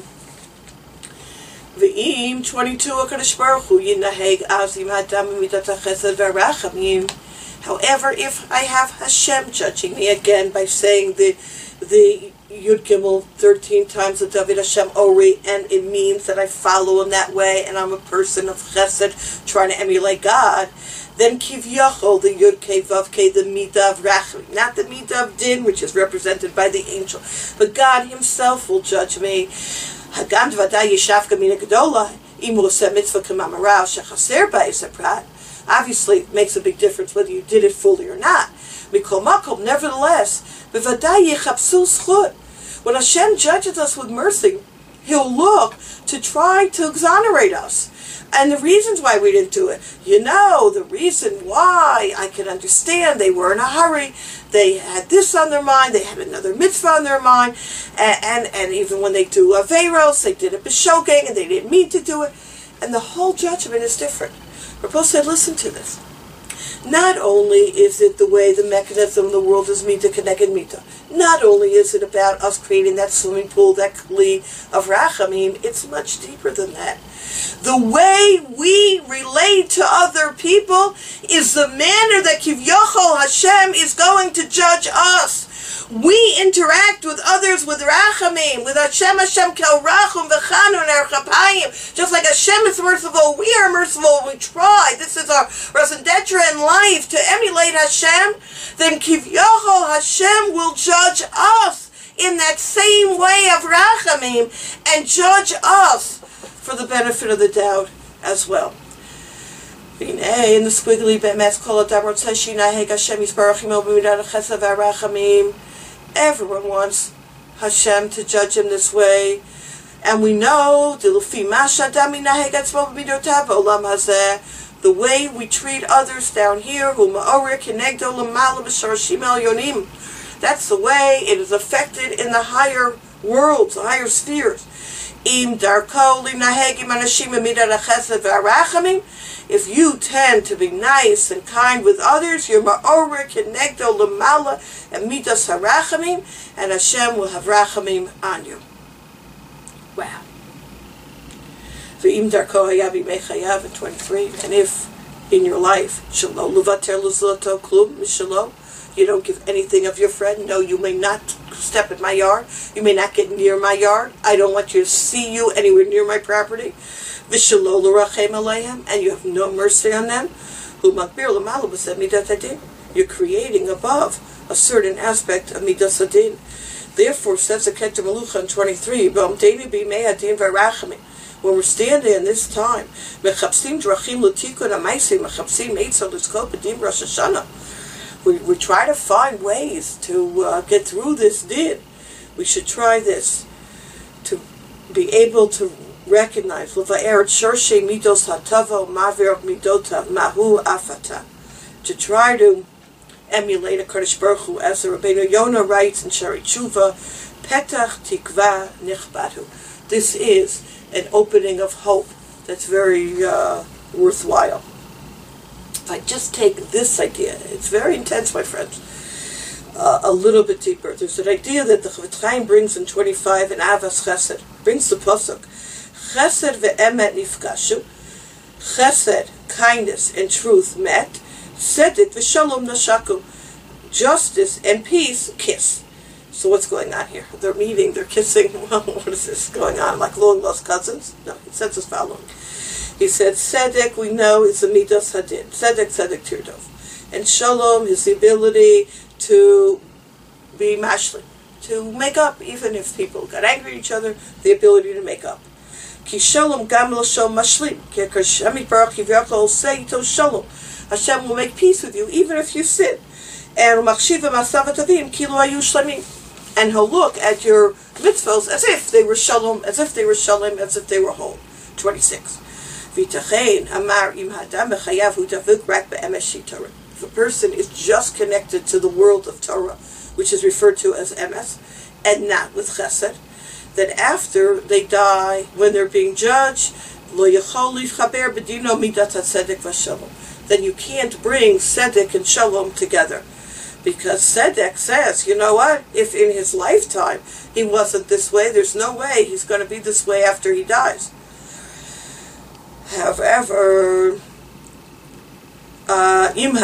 Speaker 1: V'im 22 HaKadosh Baruch Hu yinaheg azim hadam midat hachesed v'rachamim. However, if I have Hashem judging me again by saying the Yud Gimel 13 times the David Hashem Ori, and it means that I follow him that way, and I'm a person of Chesed trying to emulate God, then Kivyachol, the Yud Kei Vav Kei, the Midah of Rachmi, not the Midah of Din, which is represented by the angel, but God Himself will judge me. Hagam Dvaday Yishafka Mina Gedola, Imu Oseh Mitzvah K'mamarav Shechaser Ba'is Prat. Obviously, it makes a big difference whether you did it fully or not. Mikol Makom, nevertheless, B'vaday Yichapsu Schut. When Hashem judges us with mercy, He'll look to try to exonerate us. And the reasons why we didn't do it. The reason why, I can understand. They were in a hurry. They had this on their mind. They had another mitzvah on their mind. And even when they do Averos, they did it b'shogeg, and they didn't mean to do it. And the whole judgment is different. Rabbi said, listen to this. Not only is it the way the mechanism of the world is mita connected mita, not only is it about us creating that swimming pool, that kli of rachamim, it's much deeper than that. The way we relate to other people is the manner that Kivyachol Hashem is going to judge us. We interact with others with rachamim, with Hashem kel rachum v'chanun erchapayim. Just like Hashem is merciful, we are merciful. We try. This is our raison d'etre in life, to emulate Hashem. Then Kivyachol Hashem will judge us in that same way of rachamim and judge us for the benefit of the doubt as well. In the squiggly be'emes kol adam rotzeh shinaheg Hashem yisbarach imo b'midat hachesed v'rachamim. Everyone wants Hashem to judge him this way, and we know the way we treat others down here. That's the way it is affected in the higher worlds, the higher spheres. If you tend to be nice and kind with others, you're ma'orer kenegdo lemala and midas harachamim, and Hashem will have rachamim on you. Wow. V'im darko hayavi mechayav in 23, and if in your life shelo levater lezlato klum mishalo, you don't give anything of your friend. No, you may not step in my yard. You may not get near my yard. I don't want you to see you anywhere near my property. V'shelo l'rachem aleihem, and you have no mercy on them. Hu makbir l'malu b'seh midat hadin. You're creating above a certain aspect of midas hadin. Therefore, says the Keter Melucha in 23, B'amdeinu b'imei hadin v'rachamim. When we're standing in this time, mechapsim drachim l'tikun ha'maisei, mechapsim eitzah l'tzkot b'dim Rosh Hashanah. We try to find ways to get through this din. We should try this, to be able to recognize l'va'eret shorshe midos hatavo ma'ver midota mahu afata. To try to emulate a Kadosh Baruch Hu, as the Rabbeinu Yonah writes in Shari Tshuva, Petach tikva nichbatu. This is an opening of hope that's very worthwhile. If I just take this idea, it's very intense, my friends, a little bit deeper. There's an idea that the Chofetz Chaim brings in 25 in Avas Chesed, brings the pasuk, Chesed ve'emet nifgashu, Chesed, kindness and truth met, Tzedek v'shalom nashaku, justice and peace kiss. So what's going on here? They're meeting, they're kissing. Well, what is this going on? Like long lost cousins? No, he says as following. He said, Tzedek, we know, is the midas hadin. Tzedek tirdov. And shalom is the ability to be mashlim, to make up, even if people got angry at each other, the ability to make up. Ki shalom gam l'shom mashlim. Ki Hashem Baruch Yivrachol say to shalom. Hashem will make peace with you, even if you sin. And and he'll look at your mitzvahs as if they were shalom, as if they were shalom, as if they were whole. 26. If a person is just connected to the world of Torah, which is referred to as emes, and not with chesed, then after they die, when they're being judged, then you can't bring tzedek and shalom together. Because tzedek says, you know what, if in his lifetime he wasn't this way, there's no way he's going to be this way after he dies. However, but if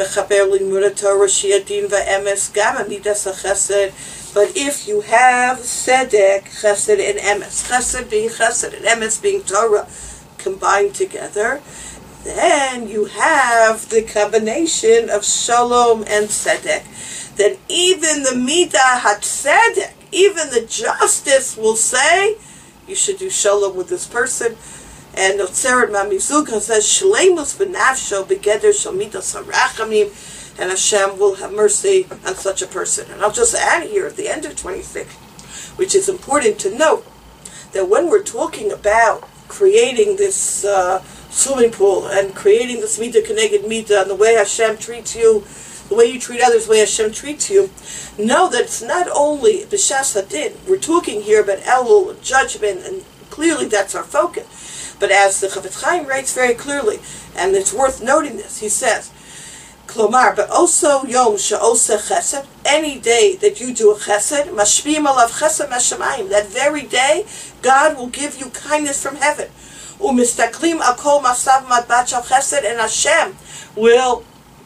Speaker 1: you have tzedek, chesed and emes, chesed being chesed and emes being Torah combined together, then you have the combination of shalom and tzedek. Then even the midah hatzedek, even the justice will say, you should do shalom with this person. And Otzeret Mamizugah says, Shleimus b'nafsho begeder shel midas harachamim, and Hashem will have mercy on such a person. And I'll just add here at the end of 26, which is important to note, that when we're talking about creating this swimming pool and creating this midah keneged midah, and the way Hashem treats you, the way you treat others, the way Hashem treats you, know that it's not only b'shas hadin. We're talking here about elul, judgment, and clearly that's our focus. But as the Chofetz Chaim writes very clearly, and it's worth noting this, he says, Klomar, but also yom she'oseh chesed, any day that you do a chesed, mashpiyim alav chesed meshamayim, that very day, God will give you kindness from heaven. Umistaklim akol masav matbat shel chesed, and Hashem will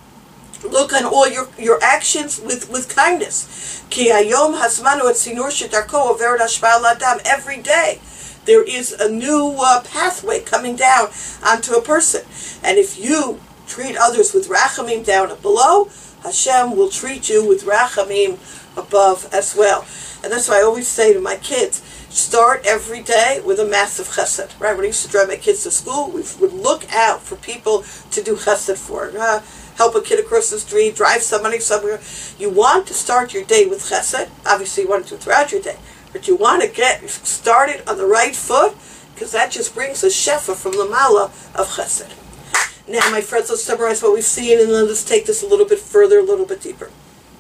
Speaker 1: look on all your actions with kindness. Ki hayom hasmanu et sinur shedarko averet hashpa'al adam, every day there is a new pathway coming down onto a person. And if you treat others with rachamim down and below, Hashem will treat you with rachamim above as well. And that's why I always say to my kids, start every day with a massive chesed. Right? When I used to drive my kids to school, we would look out for people to do chesed for. Help a kid across the street, drive somebody somewhere. You want to start your day with chesed. Obviously you want to do it throughout your day. But you want to get started on the right foot, because that just brings a shefa from the mala of chesed. Now, my friends, let's summarize what we've seen, and then let's take this a little bit further, a little bit deeper.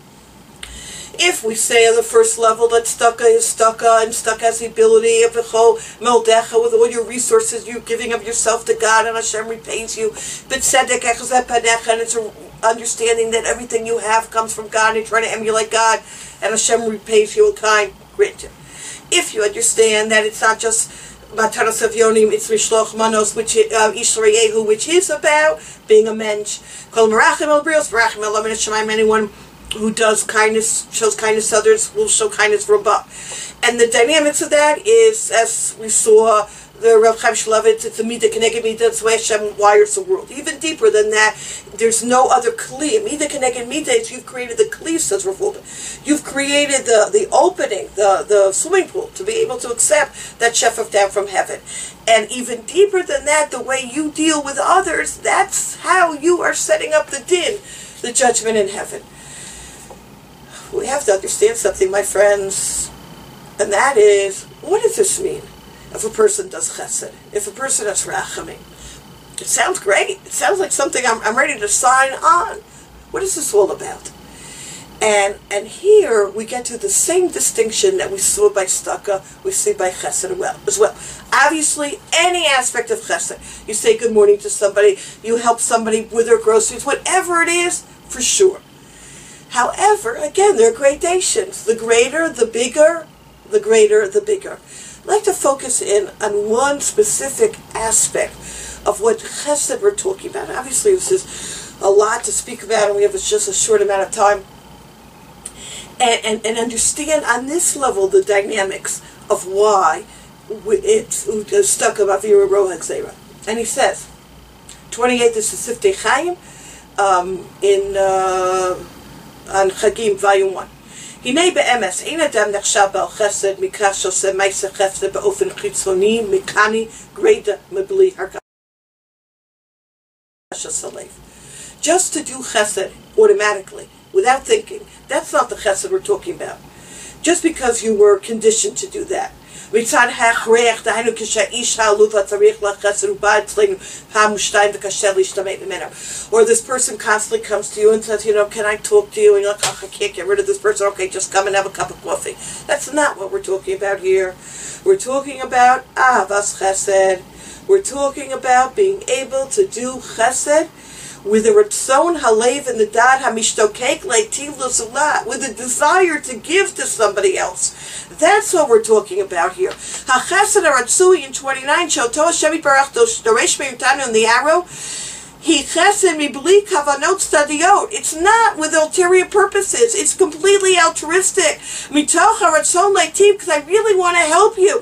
Speaker 1: If we say on the first level that tzedakah is tzedakah, and tzedakah has the ability of meldecha, with all your resources, you're giving of yourself to God, and Hashem repays you. But tzedek echazeh panecha, and it's an understanding that everything you have comes from God, and you're trying to emulate God, and Hashem repays you in kind. Great. If you understand that it's not just Matanos Avyonim, it's Mishloch Manos, which Ishrayehu, which is about being a mensch. Kol Merachim El Brios, Merachim El Lamin Shemaim, anyone who does kindness, shows kindness to others, will show kindness Rabbah. And the dynamics of that is, as we saw, the Rav Chaim Shmulevitz, it's the Midah Keneged Midah, that's the way Hashem wires the world. Even deeper than that, there's no other Kli. Midah Keneged Midah is you've created the Kli, says Rav Wolbe. You've created the opening, the swimming pool, to be able to accept that Shefach down from heaven. And even deeper than that, the way you deal with others, that's how you are setting up the din, the judgment in heaven. We have to understand something, my friends, and that is, what does this mean? If a person does chesed, if a person does rachamim, it sounds great. It sounds like something I'm ready to sign on. What is this all about? And here we get to the same distinction that we saw by tzedakah, we see by chesed as well. Obviously, any aspect of chesed, you say good morning to somebody, you help somebody with their groceries, whatever it is, for sure. However, again, there are gradations. The greater, the bigger, the greater, the bigger. I'd like to focus in on one specific aspect of what chesed we're talking about. Obviously, this is a lot to speak about, and we have just a short amount of time. And understand on this level the dynamics of why it's stuck about Avira Roha Zera. And he says, 28, this is Siftei Chaim, on Chagim, volume 1. הנה באמס, אין אדם נחשב בעל חסד מכך שעושה מעשה חסד באופן חיצוני, מכני, גרידא, מבלי הרגשה סלב. Just to do chesed automatically, without thinking, that's not the chesed we're talking about. Just because you were conditioned to do that. מצד ההכרח, דהיינו כשהאיש העלובה צריך לחסד ובא אצלנו פעם ושתיים וקשה להשתמט ממנו. Or this person constantly comes to you and says, can I talk to you? And you're like, I can't get rid of this person. Okay, just come and have a cup of coffee. That's not what we're talking about here. We're talking about ahavas chesed. We're talking about being able to do chesed with a ratzon halev and the dad hamishtokek leitiv l'zulat, with a desire to give to somebody else. That's what we're talking about here. HaChesed HaRatzui in 29, Shoto Hashem Yitbarach Doresh Me'utanu in the arrow, He chesed mibli kavanot stadiot. It's not with ulterior purposes. It's completely altruistic. Mitoch haratzon leitiv, because I really want to help you.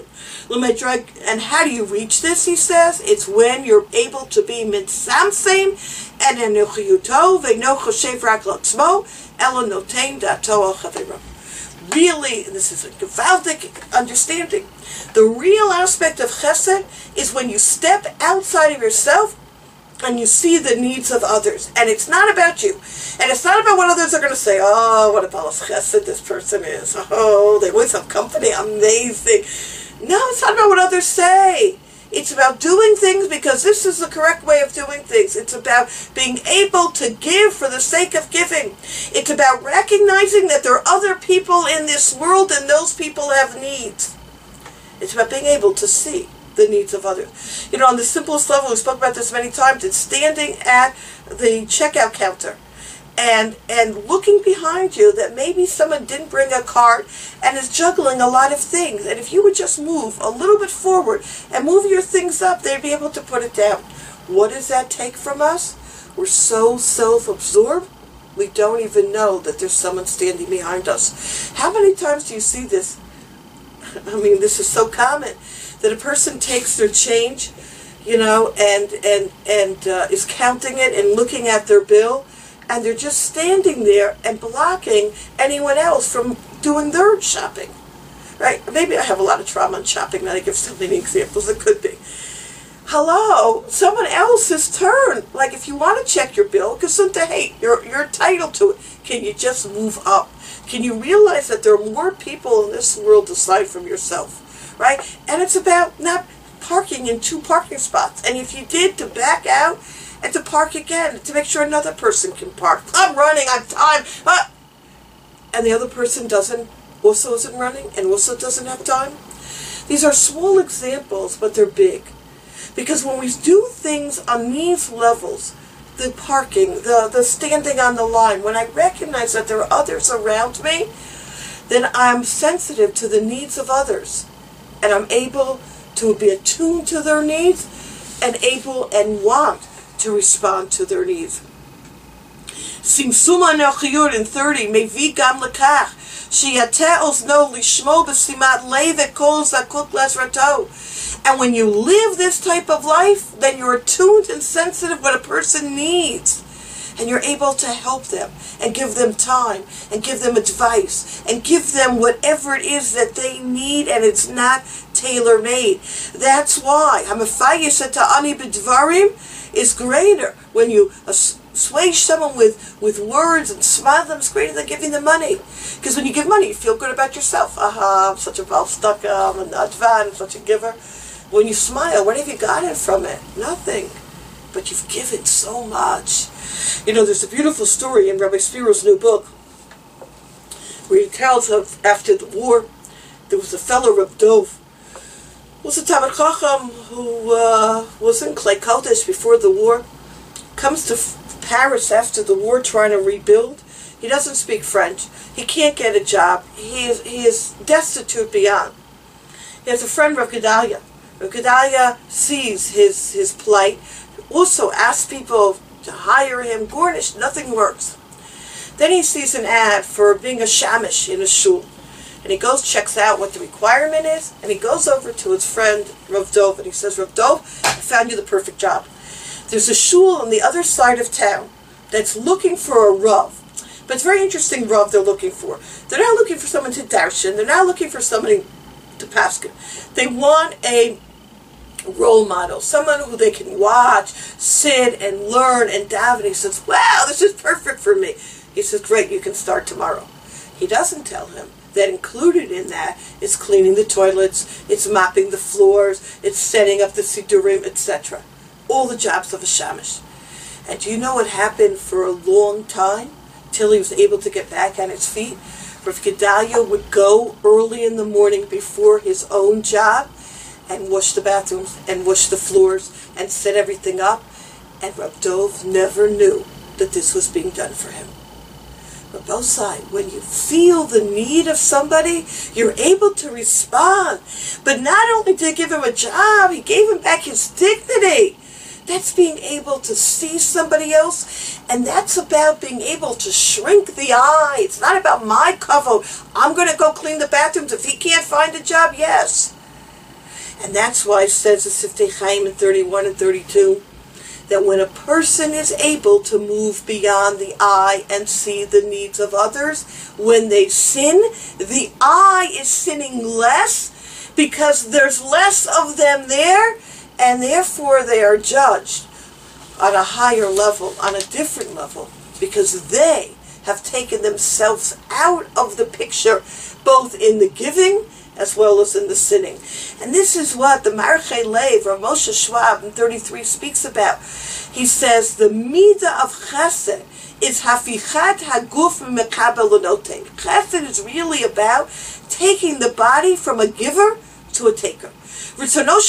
Speaker 1: And how do you reach this, he says? It's when you're able to be mitzamsem and enochiyuto ve'no choshev rak lotzmo elo notein dato al chavero. Really, this is a gewaldic understanding. The real aspect of chesed is when you step outside of yourself and you see the needs of others. And it's not about you. And it's not about what others are going to say. Oh, what a balas chesed this person is. Oh, they always have company. Amazing. No, it's not about what others say. It's about doing things because this is the correct way of doing things. It's about being able to give for the sake of giving. It's about recognizing that there are other people in this world and those people have needs. It's about being able to see the needs of others. On the simplest level, we spoke about this many times, it's standing at the checkout counter and looking behind you that maybe someone didn't bring a cart and is juggling a lot of things. And if you would just move a little bit forward and move your things up, they'd be able to put it down. What does that take from us? We're so self-absorbed, we don't even know that there's someone standing behind us. How many times do you see this? I mean, this is so common that a person takes their change, and is counting it and looking at their bill, and they're just standing there and blocking anyone else from doing their shopping, right? Maybe I have a lot of trauma in shopping, that I give so many examples. It could be. Hello, someone else's turn. Like if you want to check your bill, because hey, you're entitled to it. Can you just move up? Can you realize that there are more people in this world aside from yourself, right? And it's about not parking in 2 parking spots. And if you did, to back out and to park again, to make sure another person can park. I'm running, I'm time. And the other person also isn't running and also doesn't have time. These are small examples, but they're big. Because when we do things on these levels, the parking, the standing on the line, when I recognize that there are others around me, then I'm sensitive to the needs of others. And I'm able to be attuned to their needs and able and want to respond to their needs. Simsuma Nochiyur in 30, Mevi Gam Lekach, Shiyate Ozno Lishmo B'Simat Lev Ekol Zakut Lesrato. And when you live this type of life, then you're attuned and sensitive what a person needs. And you're able to help them and give them time and give them advice and give them whatever it is that they need, and it's not tailor-made. That's why Hamafayis Ta'ani B'Dvarim is greater. When you assuage someone with words and smile them, it's greater than giving them money. Because when you give money, you feel good about yourself. Aha, I'm such a Valstaka, I'm an Advan, I'm such a giver. When you smile, what have you gotten from it? Nothing. But you've given so much. You know, there's a beautiful story in Rabbi Spiro's new book where he tells of after the war, there was a fellow, Reb Dov, who was a Talmid Chacham who was in Klei Kodesh before the war, comes to Paris after the war trying to rebuild. He doesn't speak French. He can't get a job. He is destitute beyond. He has a friend, Rav Gedalia. Rav Gedalia sees his plight, also asks people to hire him. Gornish, nothing works. Then he sees an ad for being a shamish in a shul. And he goes, checks out what the requirement is, and he goes over to his friend, Rav Dov, and he says, Rav Dov, I found you the perfect job. There's a shul on the other side of town that's looking for a Rav. But it's very interesting Rav they're looking for. They're not looking for someone to darshan. They're not looking for somebody to paskin. They want a role model, someone who they can watch, sit and learn and daven. He says, wow, this is perfect for me. He says, great, you can start tomorrow. He doesn't tell him that included in that is cleaning the toilets, it's mopping the floors, it's setting up the sidurim, etc. All the jobs of a shamish. And do you know what happened for a long time till he was able to get back on his feet? Rav Gedalia would go early in the morning before his own job and wash the bathrooms and wash the floors and set everything up. And Rav Dov never knew that this was being done for him. But both sides, when you feel the need of somebody, you're able to respond. But not only did he give him a job, he gave him back his dignity. That's being able to see somebody else, and that's about being able to shrink the eye. It's not about my kavod. I'm going to go clean the bathrooms. If he can't find a job, yes. And that's why it says in Siftei Chaim in 31 and 32, that when a person is able to move beyond the eye and see the needs of others, when they sin, the eye is sinning less because there's less of them there, and therefore they are judged on a higher level, on a different level, because they have taken themselves out of the picture, both in the giving as well as in the sinning. And this is what the Marchei Lev, Rav Moshe Schwab in 33 speaks about. He says, the midah of chesed is hafichat haguf mekabel l'noten. Chesed is really about taking the body from a giver to a taker. The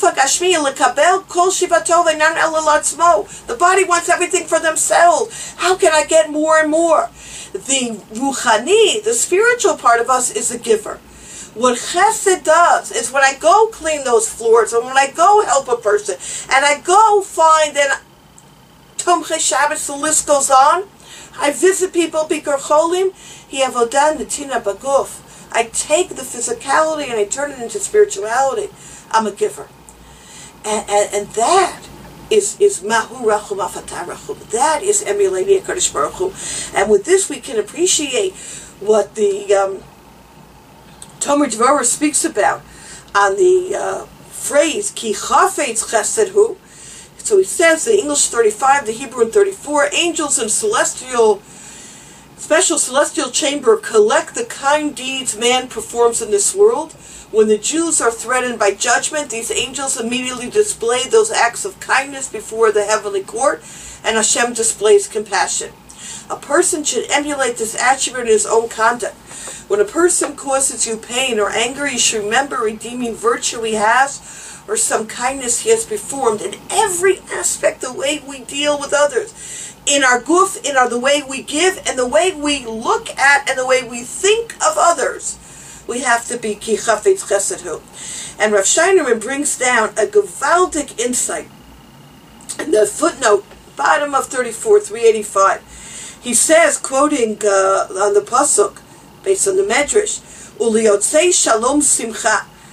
Speaker 1: body wants everything for themselves. How can I get more and more? The ruchani, the spiritual part of us, is a giver. What chesed does is when I go clean those floors, and when I go help a person, and I go find that Tomchei Shabbos, the list goes on, I visit people, Bikar Cholim, he avodah netina baguf. I take the physicality and I turn it into spirituality. I'm a giver. And that is Mahu Rachum Afatah Rachum. That is emulating HaKadosh Baruch Hu. And with this we can appreciate what the Tomer Dvorah speaks about on the phrase Ki Chafetz Chesed Hu. So he says the English 35, the Hebrew in 34, angels in special celestial chamber collect the kind deeds man performs in this world. When the Jews are threatened by judgment, these angels immediately display those acts of kindness before the heavenly court, and Hashem displays compassion. A person should emulate this attribute in his own conduct. When a person causes you pain or anger, you should remember redeeming virtue he has or some kindness he has performed in every aspect, the way we deal with others. In our guf, in the way we give, and the way we look at, and the way we think of others. We have to be ki chafetz chesed hu. And Rav Scheinerman brings down a gewaltic insight. In the footnote, bottom of 34, 385, he says, quoting on the pasuk, based on the Medrash, Uliotzei shalom simcha,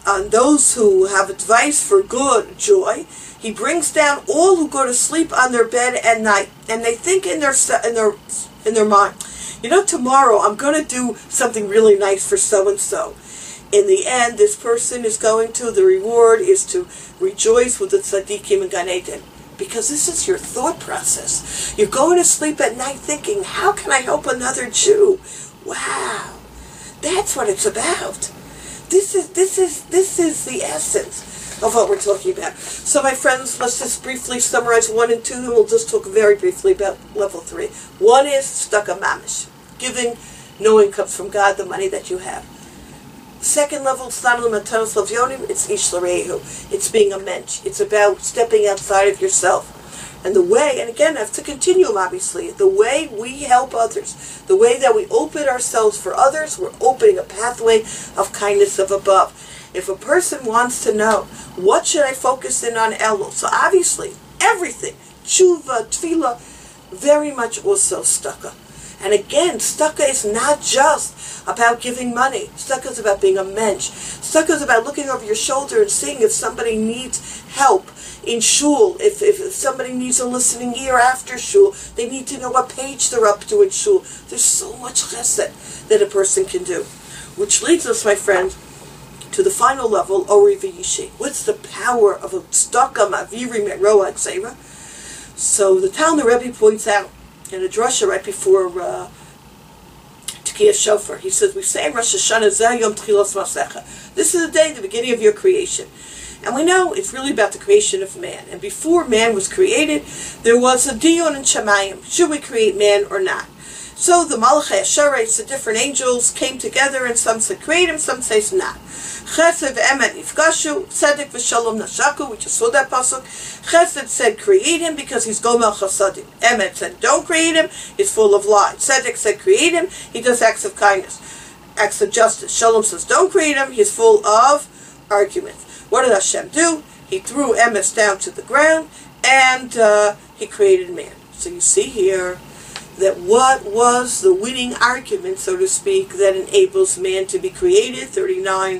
Speaker 1: on those who have advice for good, joy. He brings down all who go to sleep on their bed at night, and they think in their mind, you know, tomorrow I'm going to do something really nice for so and so. In the end, this person is going to, the reward is to rejoice with the tzaddikim in Gan Eden. Because this is your thought process. You're going to sleep at night thinking, how can I help another Jew? Wow. That's what it's about. This is the essence of what we're talking about. So my friends, let's just briefly summarize 1 and 2, and we'll just talk very briefly about level 3. 1 is tzedakah mamish. Giving, knowing comes from God, the money that you have. Second level, it's ish l'reihu. It's being a mensch. It's about stepping outside of yourself. And the way, and again, I have to continue, obviously, the way we help others, the way that we open ourselves for others, we're opening a pathway of kindness of above. If a person wants to know, what should I focus in on Elul? So obviously, everything, tshuva, tefillah, very much also tzedakah. And again, tzedakah is not just about giving money. Tzedakah is about being a mensch. Tzedakah is about looking over your shoulder and seeing if somebody needs help in shul. If somebody needs a listening ear after shul, they need to know what page they're up to in shul. There's so much chesed that a person can do. Which leads us, my friend, to the final level, Ori V'Yishi. What's the power of a tzedakah ma'aviri me'roa gzeira? So the Talmud Rebbe points out in a drasha right before Tekiyah Shofar, he says, we say in Rosh Hashanah, Zeh Yom Tchilas Masecha. This is the day, the beginning of your creation. And we know it's really about the creation of man. And before man was created, there was a diyun in Shamayim. Should we create man or not? So the Malachei Asharetz, the different angels, came together, and some said create him, some says not. Chesed ve'emet nifgashu, tzedek v'shalom nashaku, we just saw that pasuk. Chesed said create him because he's gomel chasadim. Emet said don't create him, he's full of lies. Tzedek said create him, he does acts of kindness, acts of justice. Shalom says don't create him, he's full of arguments. What did Hashem do? He threw Emet down to the ground, and he created man. So you see here that what was the winning argument, so to speak, that enables man to be created? 39.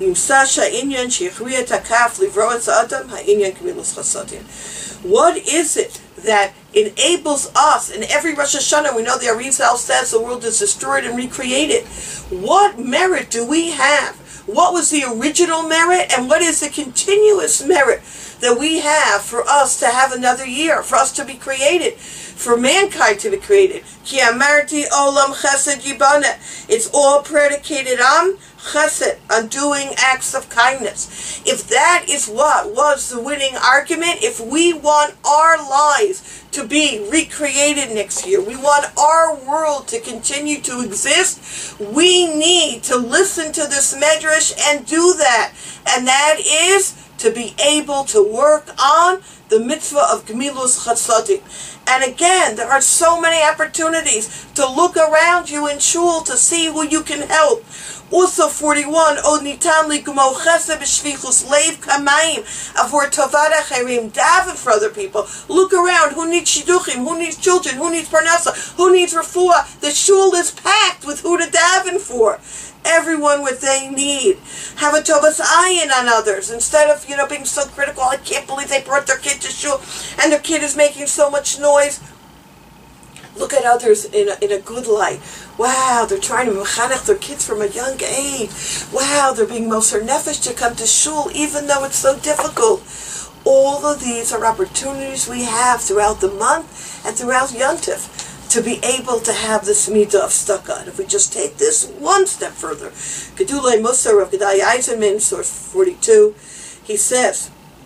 Speaker 1: What is it that enables us? In every Rosh Hashanah, we know the Arizal says the world is destroyed and recreated. What merit do we have? What was the original merit, and what is the continuous merit that we have for us to have another year, for us to be created, for mankind to be created? Ki amarti olam chesed yibana. It's all predicated on chesed, on doing acts of kindness. If that is what was the winning argument, if we want our lives to be recreated next year, we want our world to continue to exist, we need to listen to this medrash and do that. And that is to be able to work on the mitzvah of Gemilus Chasadim. And again, there are so many opportunities to look around you in shul to see who you can help. Also 41, Od nitam li gumo chesed b'shvichus leiv kamayim avor tovat acherim. Daven for other people. Look around. Who needs shidduchim? Who needs children? Who needs parnasa? Who needs refuah? The shul is packed with who to daven for. Everyone what they need. Have a tovas ayin on others instead of being so critical. I can't believe they brought their kid to shul and their kid is making so much noise. Look at others in a good light. Wow, they're trying to mechanech their kids from a young age. Wow, they're being moser nefesh to come to shul even though it's so difficult. All of these are opportunities we have throughout the month and throughout Yontif to be able to have this midah of tzedakah. And if we just take this one step further, Gedulei Musar of Gedaliah Eisenman, source 42, he says,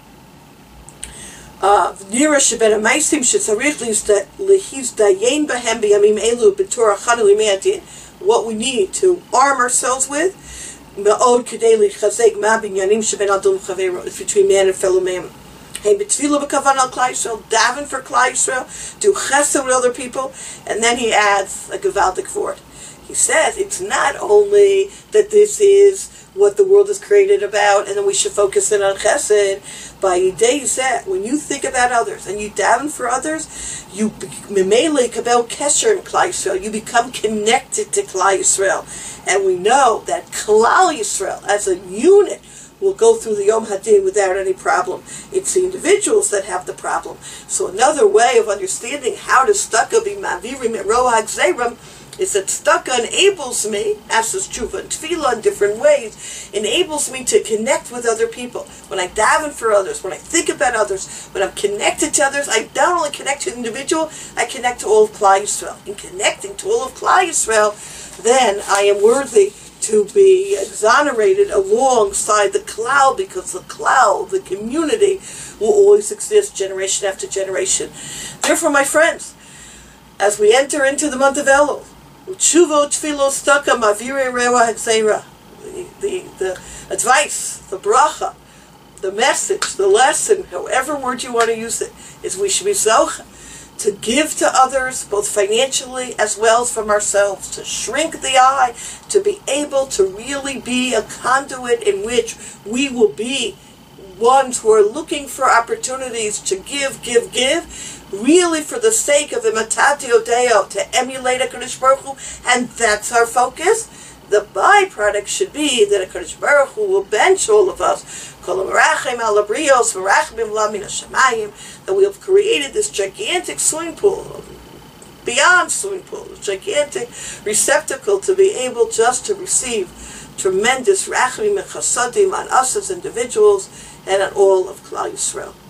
Speaker 1: what we need to arm ourselves with is between man and fellow man. Daven for Klal Yisrael, do chesed with other people, and then he adds a gewaltic word. He says it's not only that this is what the world is created about, and then we should focus in on chesed. By Yidei Zeh, when you think about others and you daven for others, you memele kabel kesher in Klal Yisrael. You become connected to Klal Yisrael, and we know that Klal Yisrael as a unit will go through the Yom Hadin without any problem. It's the individuals that have the problem. So another way of understanding how does tzedakah be mavirim and rohag zeiram is that tzedakah enables me, as is tshuva and tefillah in different ways, enables me to connect with other people. When I daven for others, when I think about others, when I'm connected to others, I not only connect to the individual, I connect to all of Klal Yisrael. In connecting to all of Klal Yisrael, then I am worthy to be exonerated alongside the cloud, because the cloud, the community, will always exist generation after generation. Therefore, my friends, as we enter into the month of Elul, Tshuva Tefillah Tzedakah Mavire Rewa Hagzeira, the advice, the bracha, the message, the lesson, however word you want to use it, is we should be zocha to give to others, both financially as well as from ourselves, to shrink the eye, to be able to really be a conduit in which we will be ones who are looking for opportunities to give, really for the sake of imitati odeo, to emulate HaKadosh Baruch Hu, and that's our focus. The byproduct should be that HaKadosh Baruch Hu will bench all of us, that we have created this gigantic swimming pool, beyond swimming pool, a gigantic receptacle to be able just to receive tremendous rachmim and chasadim on us as individuals and on all of Klal Yisrael.